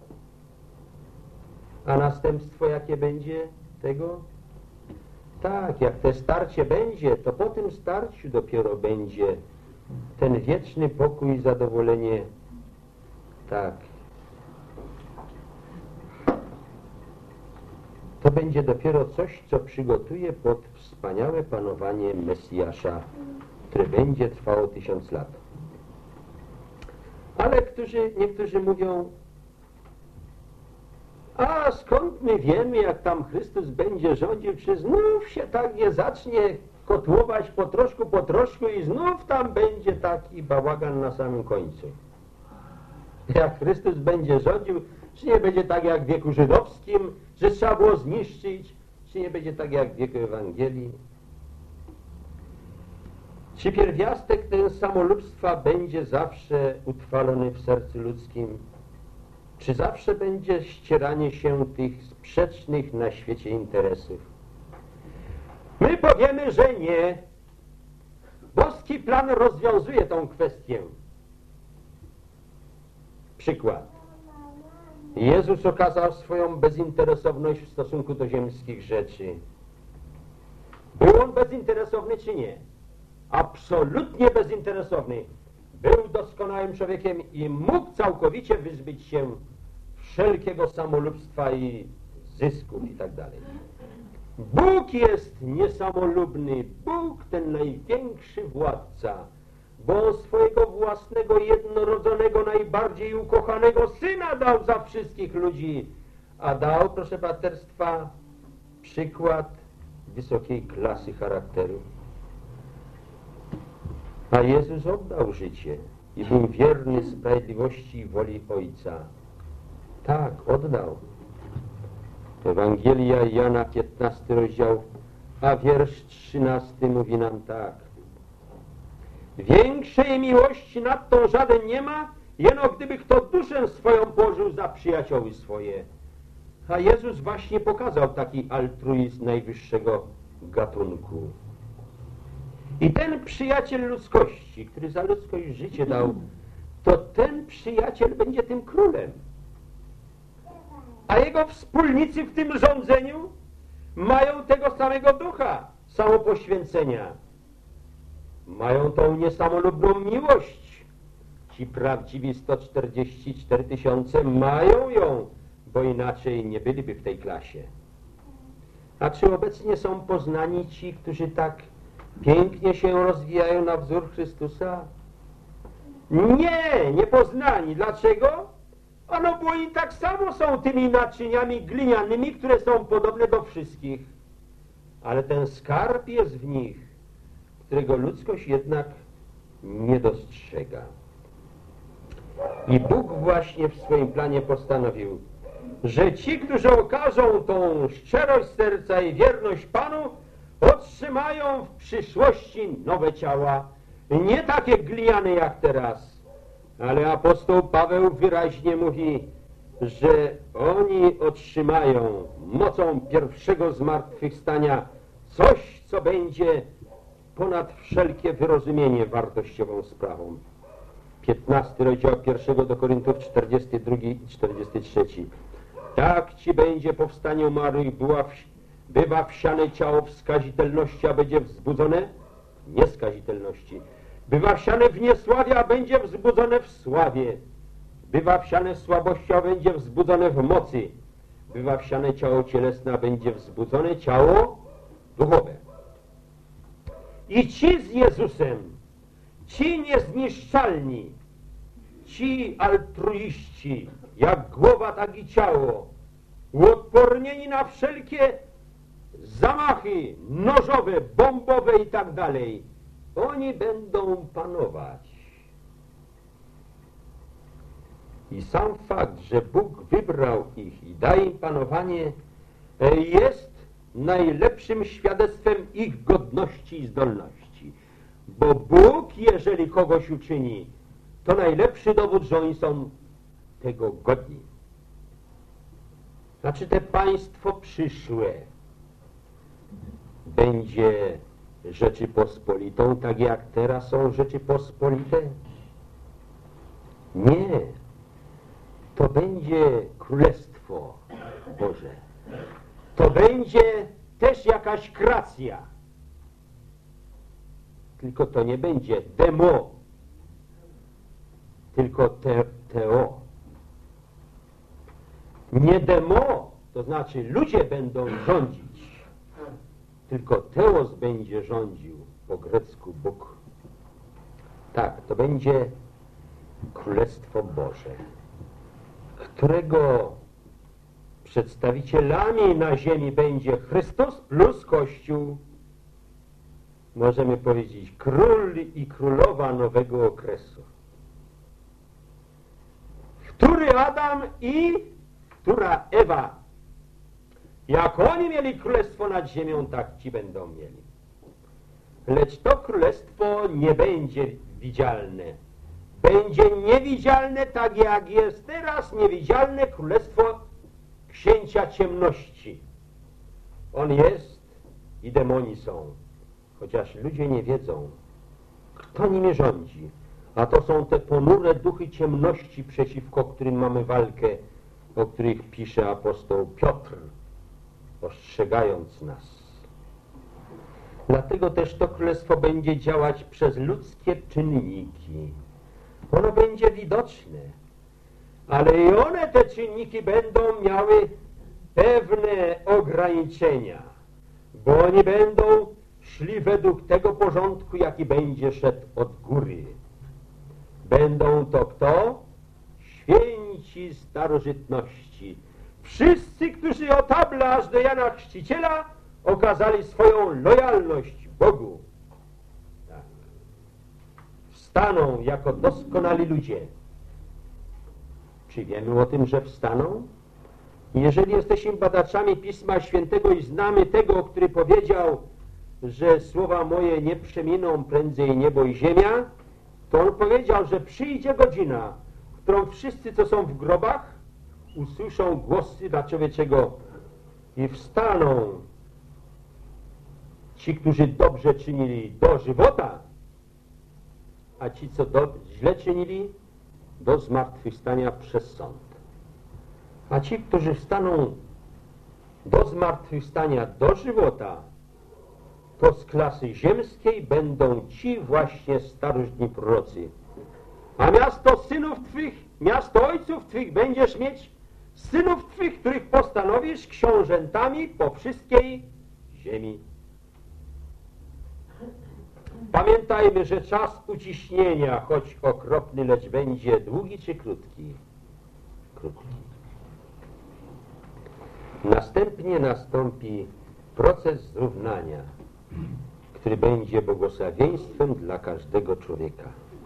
A następstwo jakie będzie tego? Tak, jak te starcie będzie, to po tym starciu dopiero będzie ten wieczny pokój i zadowolenie. Tak. To będzie dopiero coś, co przygotuje pod wspaniałe panowanie Mesjasza, które będzie trwało tysiąc lat. Ale którzy, niektórzy mówią, a skąd my wiemy, jak tam Chrystus będzie rządził, czy znów się tak nie zacznie kotłować po troszku, po troszku i znów tam będzie taki bałagan na samym końcu. Jak Chrystus będzie rządził, czy nie będzie tak jak w wieku żydowskim, że trzeba było zniszczyć, czy nie będzie tak jak w wieku Ewangelii. Czy pierwiastek ten samolubstwa będzie zawsze utrwalony w sercu ludzkim? Czy zawsze będzie ścieranie się tych sprzecznych na świecie interesów? My powiemy, że nie. Boski plan rozwiązuje tą kwestię. Przykład. Jezus okazał swoją bezinteresowność w stosunku do ziemskich rzeczy. Był on bezinteresowny czy nie? Absolutnie bezinteresowny. Był doskonałym człowiekiem i mógł całkowicie wyzbyć się wszelkiego samolubstwa i zysków i tak dalej. Bóg jest niesamolubny. Bóg, ten największy władca, bo on swojego własnego, jednorodzonego, najbardziej ukochanego Syna dał za wszystkich ludzi, a dał, proszę braterstwa, przykład wysokiej klasy charakteru. A Jezus oddał życie i był wierny sprawiedliwości i woli Ojca. Tak, oddał. Ewangelia Jana, piętnasty rozdział, a wiersz trzynasty mówi nam tak. Większej miłości nad tą żaden nie ma, jeno gdyby kto duszę swoją położył za przyjacioły swoje. A Jezus właśnie pokazał taki altruizm najwyższego gatunku. I ten przyjaciel ludzkości, który za ludzkość życie dał, to ten przyjaciel będzie tym królem. A jego wspólnicy w tym rządzeniu mają tego samego ducha samopoświęcenia. Mają tą niesamolubną miłość. Ci prawdziwi sto czterdzieści cztery tysiące mają ją, bo inaczej nie byliby w tej klasie. A czy obecnie są poznani ci, którzy tak pięknie się rozwijają na wzór Chrystusa? Nie, nie poznani. Dlaczego? Ano, bo i tak samo są tymi naczyniami glinianymi, które są podobne do wszystkich. Ale ten skarb jest w nich, którego ludzkość jednak nie dostrzega. I Bóg właśnie w swoim planie postanowił, że ci, którzy okażą tą szczerość serca i wierność Panu, otrzymają w przyszłości nowe ciała. Nie takie gliniane jak teraz. Ale apostoł Paweł wyraźnie mówi, że oni otrzymają mocą pierwszego zmartwychwstania coś, co będzie ponad wszelkie wyrozumienie wartościową sprawą. piętnasty rozdział pierwszego do Koryntów, czterdziesty drugi i czterdziesty trzeci. Tak ci będzie powstanie umarłych, była w, bywa wsiane ciało w skazitelności, a będzie wzbudzone nieskazitelności. Bywa wsiane w niesławie, a będzie wzbudzone w sławie. Bywa wsiane w słabości, a będzie wzbudzone w mocy. Bywa wsiane ciało cielesne, a będzie wzbudzone ciało duchowe. I ci z Jezusem, ci niezniszczalni, ci altruiści, jak głowa, tak i ciało, uodpornieni na wszelkie zamachy nożowe, bombowe i tak dalej, oni będą panować. I sam fakt, że Bóg wybrał ich i daje im panowanie, jest najlepszym świadectwem ich godności i zdolności. Bo Bóg, jeżeli kogoś uczyni, to najlepszy dowód, że oni są tego godni. Znaczy, te państwo przyszłe będzie Rzeczypospolitą, tak jak teraz są Rzeczypospolite? Nie. To będzie Królestwo Boże. To będzie też jakaś kreacja. Tylko to nie będzie demo, tylko te, teo. Nie demo, to znaczy ludzie będą rządzić, tylko teos będzie rządził, po grecku Bóg. Tak, to będzie Królestwo Boże, którego przedstawicielami na ziemi będzie Chrystus plus Kościół. Możemy powiedzieć król i królowa nowego okresu. Który Adam i która Ewa. Jak oni mieli królestwo nad ziemią, tak ci będą mieli. Lecz to królestwo nie będzie widzialne. Będzie niewidzialne, tak jak jest teraz niewidzialne królestwo księcia ciemności. On jest i demoni są. Chociaż ludzie nie wiedzą, kto nimi rządzi. A to są te ponure duchy ciemności, przeciwko którym mamy walkę, o których pisze apostoł Piotr, ostrzegając nas. Dlatego też to królestwo będzie działać przez ludzkie czynniki. Ono będzie widoczne, ale i one, te czynniki, będą miały pewne ograniczenia, bo oni będą szli według tego porządku, jaki będzie szedł od góry. Będą to kto? Święci starożytności. Wszyscy, którzy od Abla aż do Jana Chrzciciela okazali swoją lojalność Bogu. Tak. Wstaną jako doskonali ludzie. Czy wiemy o tym, że wstaną? Jeżeli jesteśmy badaczami Pisma Świętego i znamy tego, który powiedział, że słowa moje nie przeminą prędzej niebo i ziemia, to on powiedział, że przyjdzie godzina, w którą wszyscy, co są w grobach, usłyszą głosy dla człowieczego i wstaną ci, którzy dobrze czynili, do żywota, a ci, co do, źle czynili, do zmartwychwstania przez sąd. A ci, którzy wstaną do zmartwychwstania, do żywota, to z klasy ziemskiej będą ci właśnie starożytni prorocy. A miasto synów Twych, miasto ojców Twych będziesz mieć, synów Twych, których postanowisz książętami po wszystkiej ziemi. Pamiętajmy, że czas uciśnienia, choć okropny, lecz będzie długi czy krótki? Krótki. Następnie nastąpi proces zrównania, który będzie błogosławieństwem dla każdego człowieka.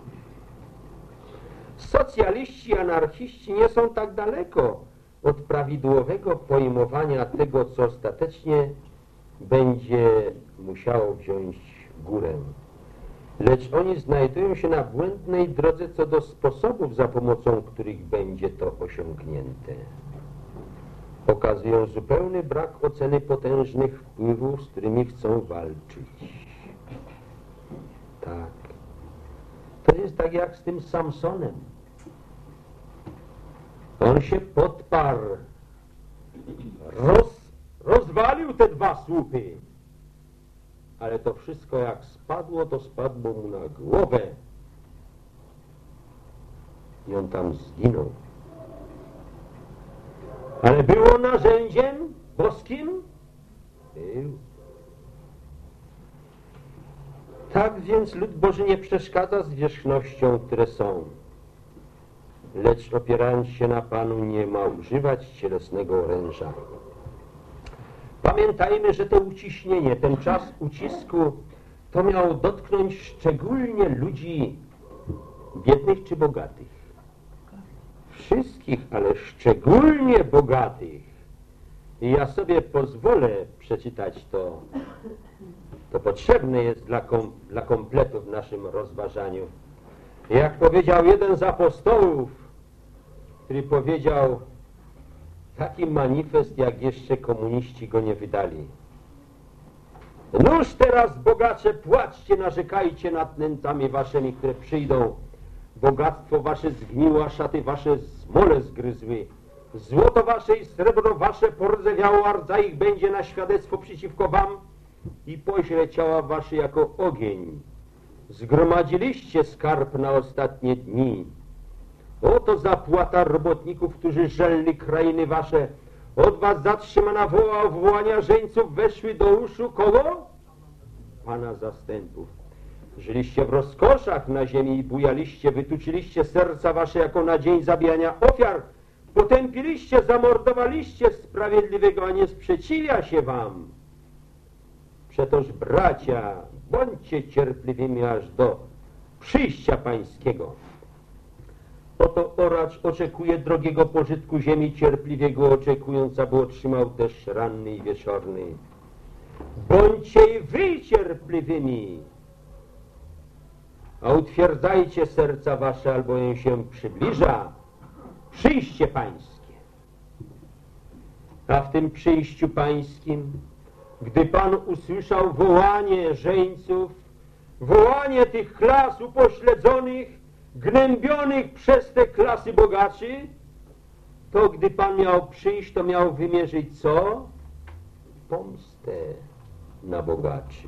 Socjaliści, anarchiści nie są tak daleko od prawidłowego pojmowania tego, co ostatecznie będzie musiało wziąć górę. Lecz oni znajdują się na błędnej drodze co do sposobów, za pomocą których będzie to osiągnięte. Pokazują zupełny brak oceny potężnych wpływów, z którymi chcą walczyć. Tak. To jest tak jak z tym Samsonem. On się podparł, roz, rozwalił te dwa słupy, ale to wszystko jak spadło, to spadło mu na głowę i on tam zginął. Ale było narzędziem boskim? Był. Tak więc lud Boży nie przeszkadza zwierzchnościom, które są, lecz opierając się na Panu nie ma używać cielesnego oręża. Pamiętajmy, że to uciśnienie, ten czas ucisku, to miało dotknąć szczególnie ludzi biednych czy bogatych. wszystkich, ale szczególnie bogatych. I ja sobie pozwolę przeczytać to. To potrzebne jest dla, kom, dla kompletu w naszym rozważaniu. Jak powiedział jeden z apostołów, który powiedział taki manifest, jak jeszcze komuniści go nie wydali. Nóż teraz, bogacze, płaczcie, narzekajcie nad nędzami waszymi, które przyjdą. Bogactwo wasze zgniło, a szaty wasze zmole zgryzły. Złoto wasze i srebro wasze porzewiało, a rdza ich będzie na świadectwo przeciwko wam i poźre ciała wasze jako ogień. Zgromadziliście skarb na ostatnie dni. Oto zapłata robotników, którzy żelli krainy wasze. Od was zatrzymana woła wołania żeńców weszły do uszu kogo? Pana zastępów. Żyliście w rozkoszach na ziemi i bujaliście, wytuczyliście serca wasze jako na dzień zabijania ofiar. Potępiliście, zamordowaliście sprawiedliwego, a nie sprzeciwia się wam. Przetoż, bracia, bądźcie cierpliwymi aż do przyjścia pańskiego. Oto oracz oczekuje drogiego pożytku ziemi, cierpliwiego oczekując, aby otrzymał deszcz ranny i wieczorny. Bądźcie i wy cierpliwymi, a utwierdzajcie serca wasze, albowiem się przybliża przyjście pańskie. A w tym przyjściu pańskim, gdy Pan usłyszał wołanie żeńców, wołanie tych klas upośledzonych, gnębionych przez te klasy bogaczy, to gdy Pan miał przyjść, to miał wymierzyć co? Pomstę na bogaczy.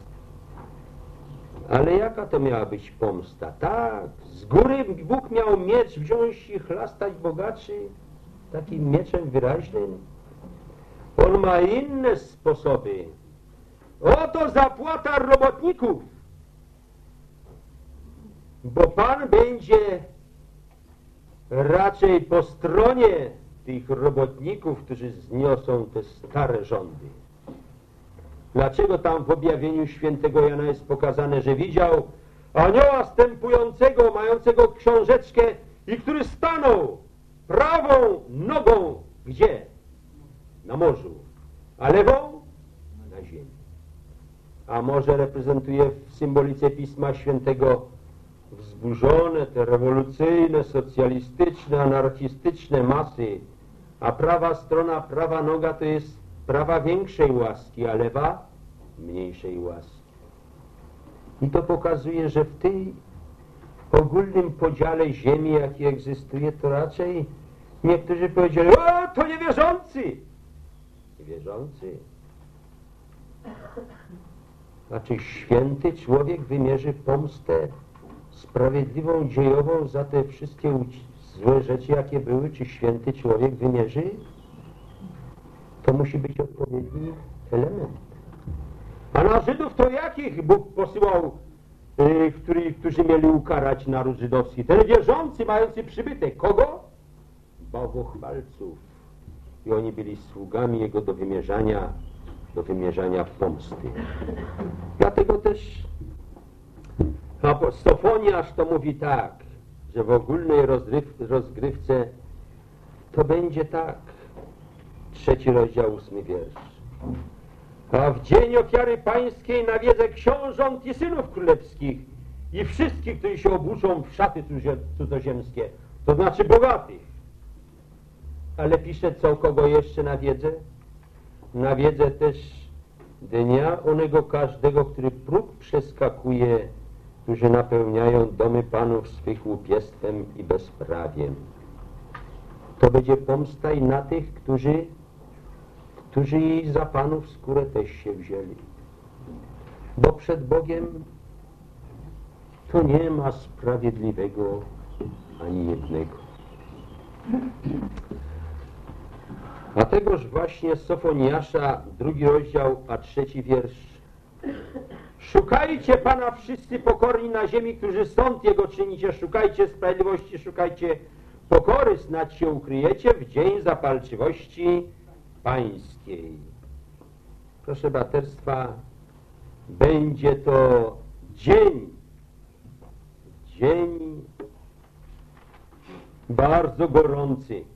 Ale jaka to miała być pomsta? Tak, z góry Bóg miał miecz wziąć i chlastać bogaczy takim mieczem wyraźnym. On ma inne sposoby. Oto zapłata robotników, bo Pan będzie raczej po stronie tych robotników, którzy zniosą te stare rządy. Dlaczego tam w objawieniu świętego Jana jest pokazane, że widział anioła stępującego, mającego książeczkę i który stanął prawą nogą gdzie? Na morzu, a lewą na ziemi. A morze reprezentuje w symbolice Pisma Świętego wzburzone, te rewolucyjne, socjalistyczne, anarchistyczne masy, a prawa strona, prawa noga to jest prawa większej łaski, a lewa mniejszej łaski. I to pokazuje, że w tej ogólnym podziale ziemi, jaki egzystuje, to raczej niektórzy powiedzieli, o, to niewierzący! Niewierzący. A czy święty człowiek wymierzy pomstę sprawiedliwą, dziejową za te wszystkie złe rzeczy, jakie były? Czy święty człowiek wymierzy? To musi być odpowiedni element. A na Żydów to jakich Bóg posyłał, yy, który, którzy mieli ukarać naród żydowski? Ten wierzący, mający przybytek. Kogo? Bałwochwalców. I oni byli sługami Jego do wymierzania, do wymierzania pomsty. Dlatego też Sofoniasz to mówi tak, że w ogólnej rozgryw, rozgrywce to będzie tak. Trzeci rozdział, ósmy wiersz. A w dzień ofiary pańskiej nawiedzę książąt i synów królewskich i wszystkich, którzy się obuczą w szaty cudzoziemskie, to znaczy bogatych. Ale pisze, co kogo jeszcze nawiedzę? Nawiedzę też dnia onego każdego, który próg przeskakuje, którzy napełniają domy panów swych łupiestwem i bezprawiem. To będzie pomsta i na tych, którzy którzy jej za panów skórę też się wzięli. Bo przed Bogiem to nie ma sprawiedliwego ani jednego. A tegoż właśnie Sofoniasza, drugi rozdział, a trzeci wiersz. Szukajcie Pana wszyscy pokorni na ziemi, którzy sąd Jego czynicie. Szukajcie sprawiedliwości, szukajcie pokory, snadź się ukryjecie w dzień zapalczywości pańskiej. Proszę braterstwa, będzie to dzień, dzień bardzo gorący.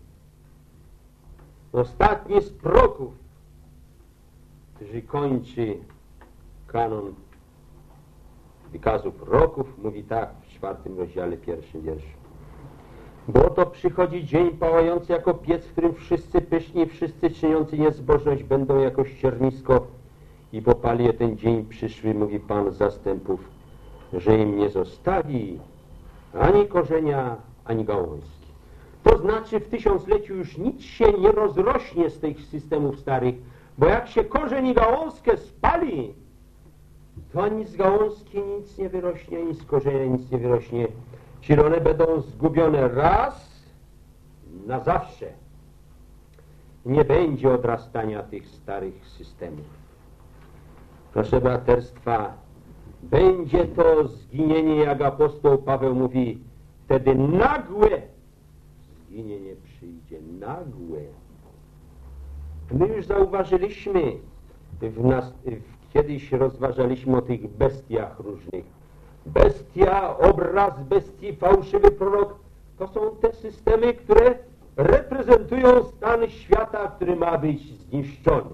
Ostatni z proroków, który kończy kanon wykazu proroków, mówi tak w czwartym rozdziale, pierwszym wierszu. Bo oto przychodzi dzień pałający jako piec, w którym wszyscy pyszni, wszyscy czyniący niezbożność będą jako ściernisko i popali je ten dzień przyszły, mówi Pan zastępów, że im nie zostawi ani korzenia, ani gałązki. To znaczy w tysiącleciu już nic się nie rozrośnie z tych systemów starych, bo jak się korzeń i gałązkę spali, to ani z gałązki nic nie wyrośnie, ani z korzenia nic nie wyrośnie. Czyli one będą zgubione raz na zawsze. Nie będzie odrastania tych starych systemów. Proszę braterstwa, będzie to zginienie, jak apostoł Paweł mówi, wtedy nagłe zginienie przyjdzie, nagłe. My już zauważyliśmy, w nas, w, kiedyś rozważaliśmy o tych bestiach różnych. Bestia, obraz bestii, fałszywy prorok, to są te systemy, które reprezentują stan świata, który ma być zniszczony.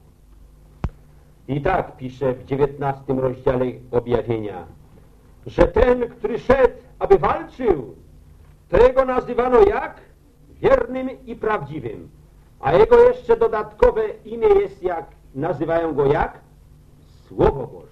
I tak pisze w dziewiętnastym rozdziale objawienia, że ten, który szedł, aby walczył, to jego nazywano jak? Wiernym i prawdziwym. A jego jeszcze dodatkowe imię jest jak? Nazywają go jak? Słowo Boże.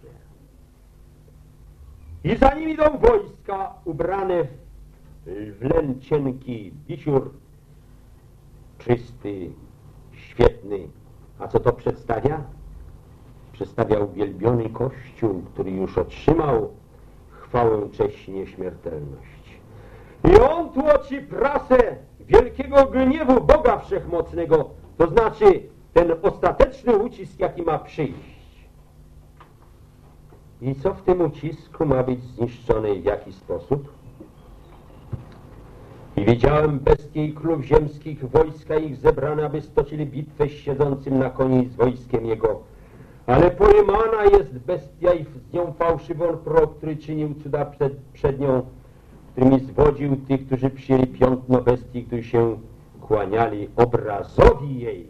I za nim idą wojska ubrane w len cienki, wisiur czysty, świetny. A co to przedstawia? Przedstawia uwielbiony Kościół, który już otrzymał chwałę, cześć i nieśmiertelność. I on tłoczy prasę wielkiego gniewu Boga Wszechmocnego, to znaczy ten ostateczny ucisk, jaki ma przyjść. I co w tym ucisku ma być zniszczone i w jaki sposób? I widziałem bestie i królów ziemskich, wojska ich zebrane, aby stoczyli bitwę z siedzącym na koniu i z wojskiem jego. Ale pojmana jest bestia i z nią fałszywy prorok, który czynił cuda przed, przed nią, którymi zwodził tych, którzy przyjęli piętno bestii, którzy się kłaniali obrazowi jej.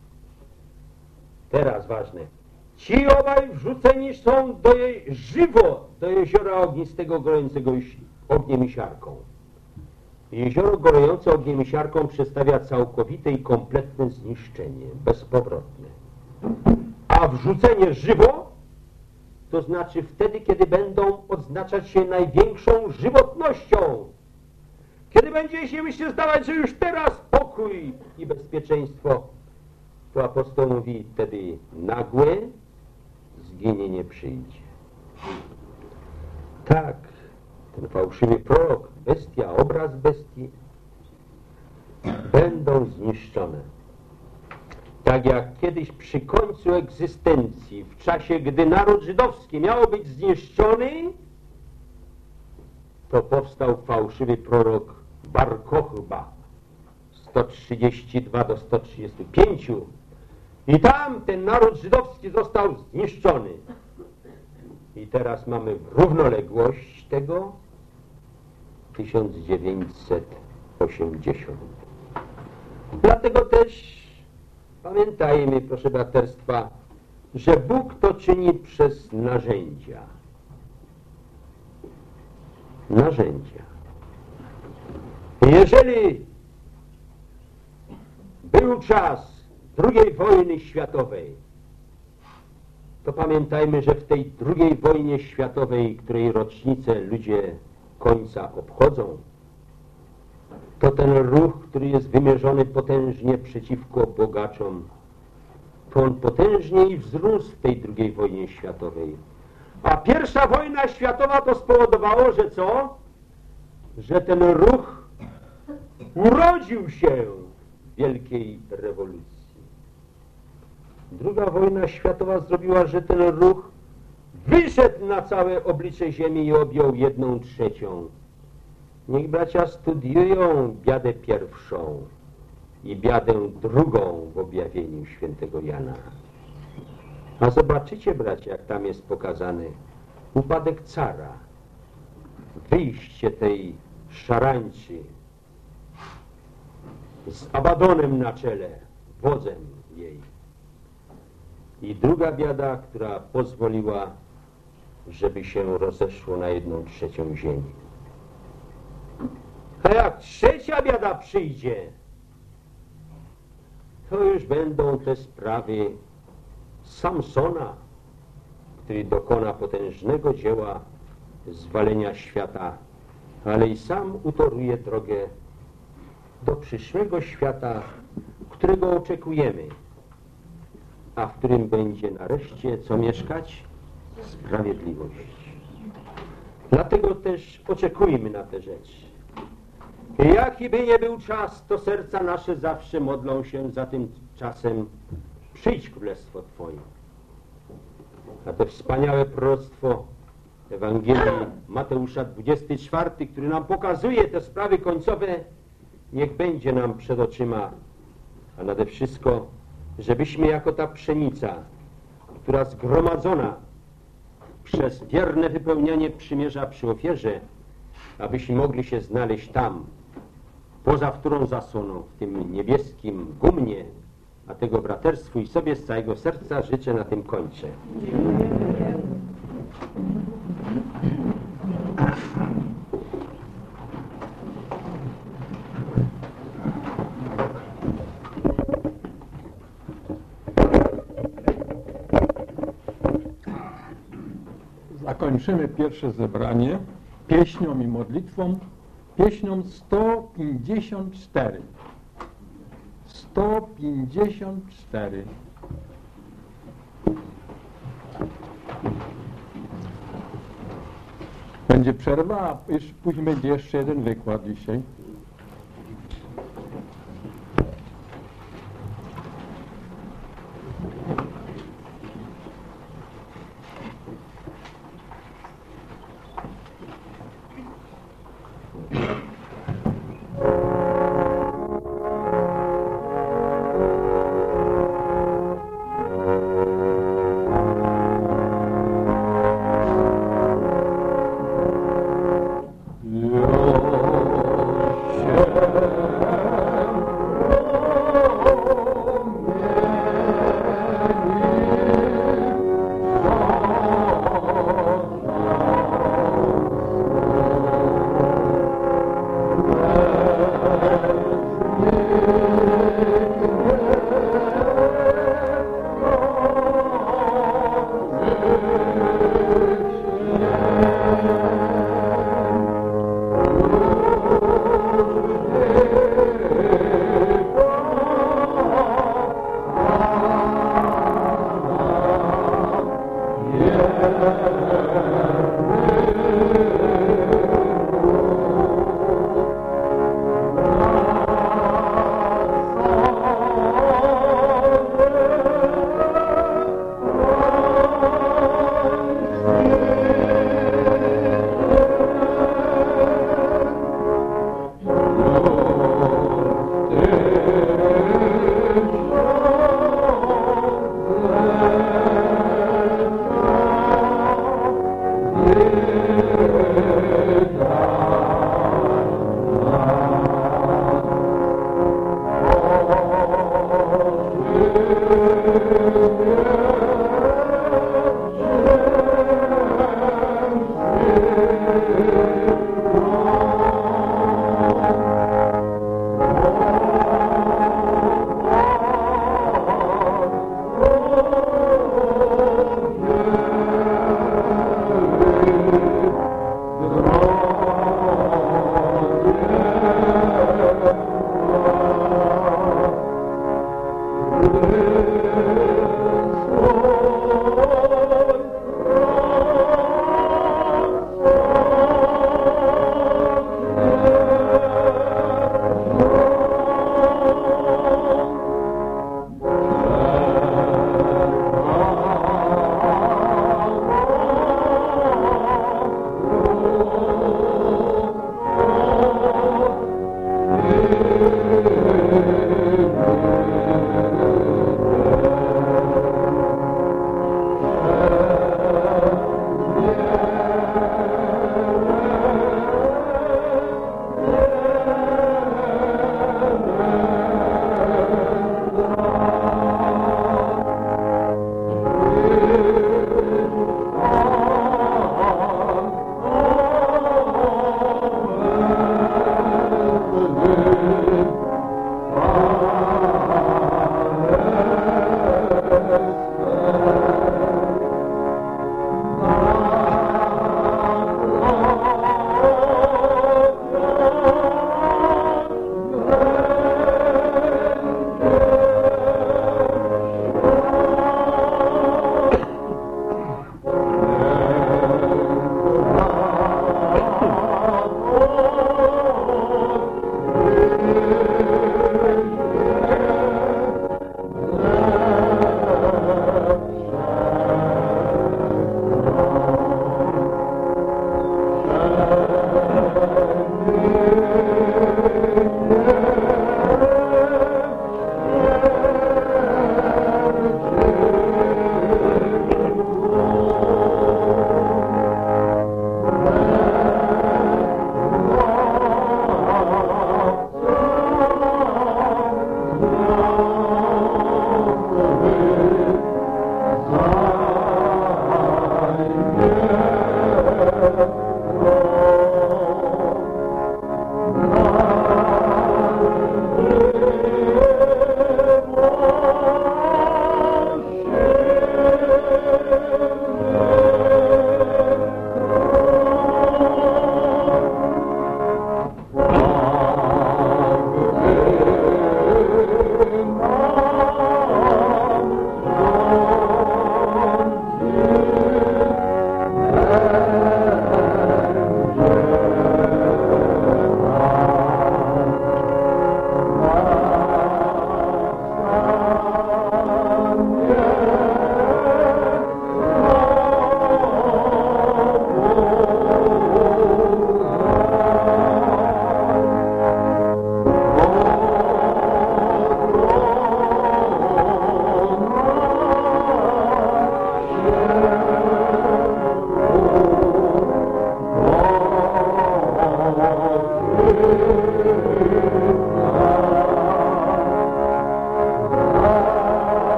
Teraz ważne. Ci obaj wrzuceni są do jej żywo, do jeziora ognistego, gorejącego ogniem i siarką. Jezioro gorejące ogniem i siarką przedstawia całkowite i kompletne zniszczenie, bezpowrotne. A wrzucenie żywo to znaczy wtedy, kiedy będą odznaczać się największą żywotnością. Kiedy będzie się myślę zdawać, że już teraz pokój i bezpieczeństwo, to apostoł mówi wtedy nagłe zginienie przyjdzie. Tak, ten fałszywy prorok, bestia, obraz bestii będą zniszczone. Tak jak kiedyś przy końcu egzystencji, w czasie, gdy naród żydowski miał być zniszczony, to powstał fałszywy prorok Bar Kochba sto trzydzieści dwa do sto trzydziestu pięciu i tam ten naród żydowski został zniszczony. I teraz mamy równoległość tego tysiąc dziewięćset osiemdziesiąt. Dlatego też pamiętajmy, proszę braterstwa, że Bóg to czyni przez narzędzia. Narzędzia. Jeżeli był czas drugiej wojny światowej, to pamiętajmy, że w tej drugiej wojnie światowej, której rocznicę ludzie końca obchodzą, to ten ruch, który jest wymierzony potężnie przeciwko bogaczom, to on potężniej wzrósł w tej drugiej wojnie światowej. A pierwsza wojna światowa to spowodowało, że co? Że ten ruch urodził się w wielkiej rewolucji. Druga wojna światowa zrobiła, że ten ruch wyszedł na całe oblicze ziemi i objął jedną trzecią. Niech bracia studiują biadę pierwszą i biadę drugą w objawieniu świętego Jana. A zobaczycie, bracia, jak tam jest pokazany upadek cara, wyjście tej szarańczy, z Abadonem na czele, wodzem jej. I druga biada, która pozwoliła, żeby się rozeszło na jedną trzecią ziemi. A jak trzecia biada przyjdzie, to już będą te sprawy Samsona, który dokona potężnego dzieła zwalenia świata, ale i sam utoruje drogę do przyszłego świata, którego oczekujemy, a w którym będzie nareszcie co mieszkać? Sprawiedliwość. Dlatego też oczekujmy na te rzeczy. Jaki by nie był czas, to serca nasze zawsze modlą się za tym czasem: przyjdź królestwo Twoje. A to wspaniałe proroctwo Ewangelii Mateusza dwudziesty czwarty, który nam pokazuje te sprawy końcowe, niech będzie nam przed oczyma, a nade wszystko, żebyśmy jako ta pszenica, która zgromadzona przez wierne wypełnianie przymierza przy ofierze, abyśmy mogli się znaleźć tam, poza którą zasłoną, w tym niebieskim gumnie, a tego braterstwu i sobie z całego serca życzę, na tym kończę. Zakończymy pierwsze zebranie pieśnią i modlitwą, pieśnią sto pięćdziesiąt cztery. sto pięćdziesiąt cztery. Będzie przerwa, a już później będzie jeszcze jeden wykład dzisiaj.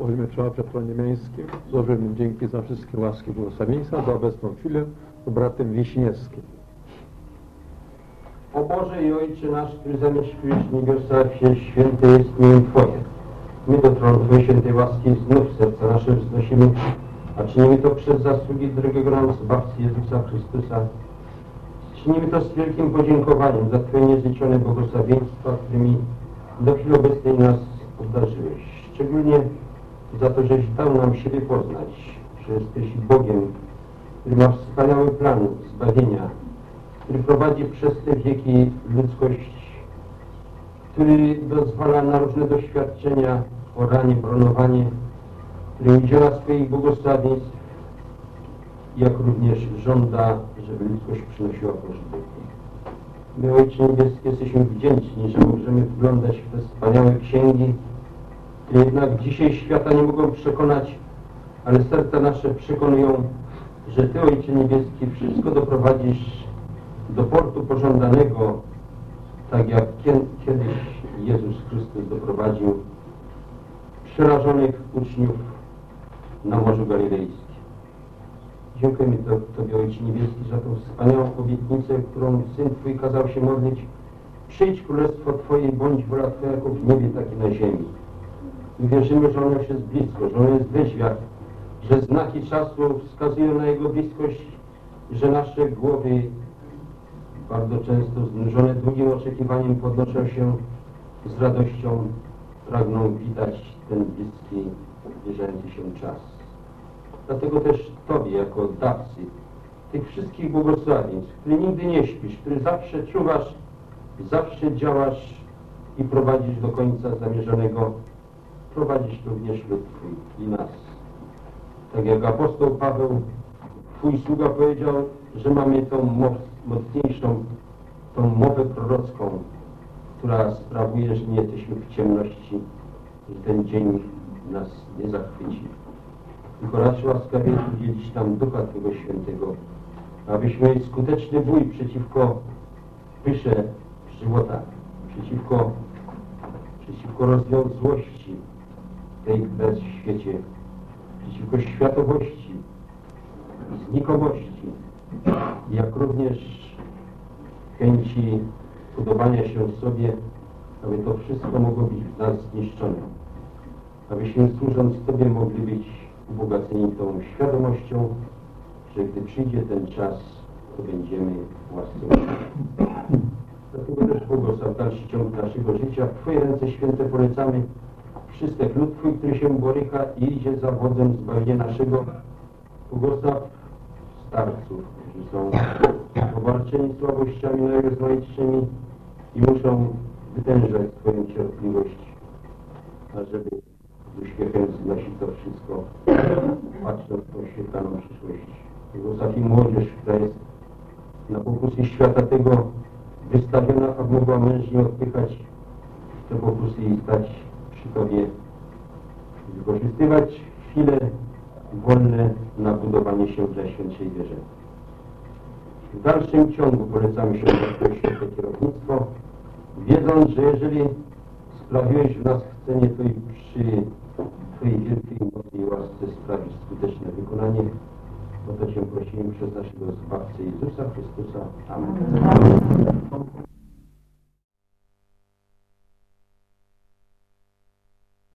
Pochylmy czoła przed tronie męskim. Złożymy dzięki za wszystkie łaski błogosławieństwa, za obecną chwilę z bratem Wiśniewskim. O Boże i Ojcze nasz, który zamieszkujesz w niebiosach, święte jest imię Twoje. My do tronu Twojej świętej łaski znów serca nasze wznosimy, a czynimy to przez zasługi drogiego nam Zbawcy Jezusa Chrystusa. Czynimy to z wielkim podziękowaniem za Twoje niezliczone błogosławieństwa, którymi do chwili obecnej nas obdarzyłeś. Szczególnie za to, żeś dał nam siebie poznać, że jesteś Bogiem, który ma wspaniały plan zbawienia, który prowadzi przez te wieki ludzkość, który dozwala na różne doświadczenia, oranie, bronowanie, który udziela swoich błogosławieństw, jak również żąda, żeby ludzkość przynosiła pożytek. My, Ojcze Niebieski, jesteśmy wdzięczni, że możemy wglądać w te wspaniałe księgi, które jednak dzisiaj świata nie mogą przekonać, ale serca nasze przekonują, że Ty, Ojcze Niebieski, wszystko doprowadzisz do portu pożądanego, tak jak kiedyś Jezus Chrystus doprowadził przerażonych uczniów na Morzu Galilejskim. Dziękujemy Tobie, Ojcze Niebieski, za tą wspaniałą obietnicę, którą Syn Twój kazał się modlić. Przyjdź królestwo Twoje, bądź wola Twoja jako w niebie, tak i na ziemi. I wierzymy, że ono już jest blisko, że ono jest we drzwiach, że znaki czasu wskazują na Jego bliskość, że nasze głowy bardzo często znużone długim oczekiwaniem podnoszą się z radością, pragną witać ten bliski, zbliżający się czas. Dlatego też Tobie, jako dawcy tych wszystkich błogosławieństw, który nigdy nie śpisz, który zawsze czuwasz, zawsze działasz i prowadzisz do końca zamierzonego, prowadzisz również lud Twój i nas. Tak jak apostoł Paweł, Twój sługa, powiedział, że mamy tą moc, mocniejszą, tą mowę prorocką, która sprawuje, że nie jesteśmy w ciemności, że ten dzień nas nie zachwyci. Tylko racz łaskawie udzielić nam Ducha Twego Świętego, abyśmy skuteczny bój przeciwko pysze żywota, przeciwko, przeciwko rozwiązłości tej w świecie, przeciwko światowości, znikomości, jak również chęci podobania się sobie, aby to wszystko mogło być w nas zniszczone. Abyśmy, służąc Tobie, mogli być ubogaceni tą świadomością, że gdy przyjdzie ten czas, to będziemy w łasce. Dlatego też błogosław dalszy ciąg naszego życia. W Twoje ręce święte polecamy wszystek lud Twój, który się boryka i idzie za wodzem zbawienia naszego. Błogosław starców, którzy są obarczeni słabościami najrozmaitszymi i muszą wytężać Twoją cierpliwość, ażeby z uśmiechem znosić to wszystko, patrząc w tą świetlaną przyszłość. Błogosław i młodzież, która jest na pokusy świata tego wystawiona, aby mogła mężnie odpychać te pokusy i stać przy Tobie, wykorzystywać chwile wolne na budowanie się w Najświętszej wierze. W dalszym ciągu polecamy się na to święte kierownictwo, wiedząc, że jeżeli sprawiłeś w nas chcenie, to i przy Twojej wielkiej mocy i łasce sprawisz skuteczne wykonanie. O to Cię prosimy przez naszego Zbawcę Jezusa Chrystusa. Amen.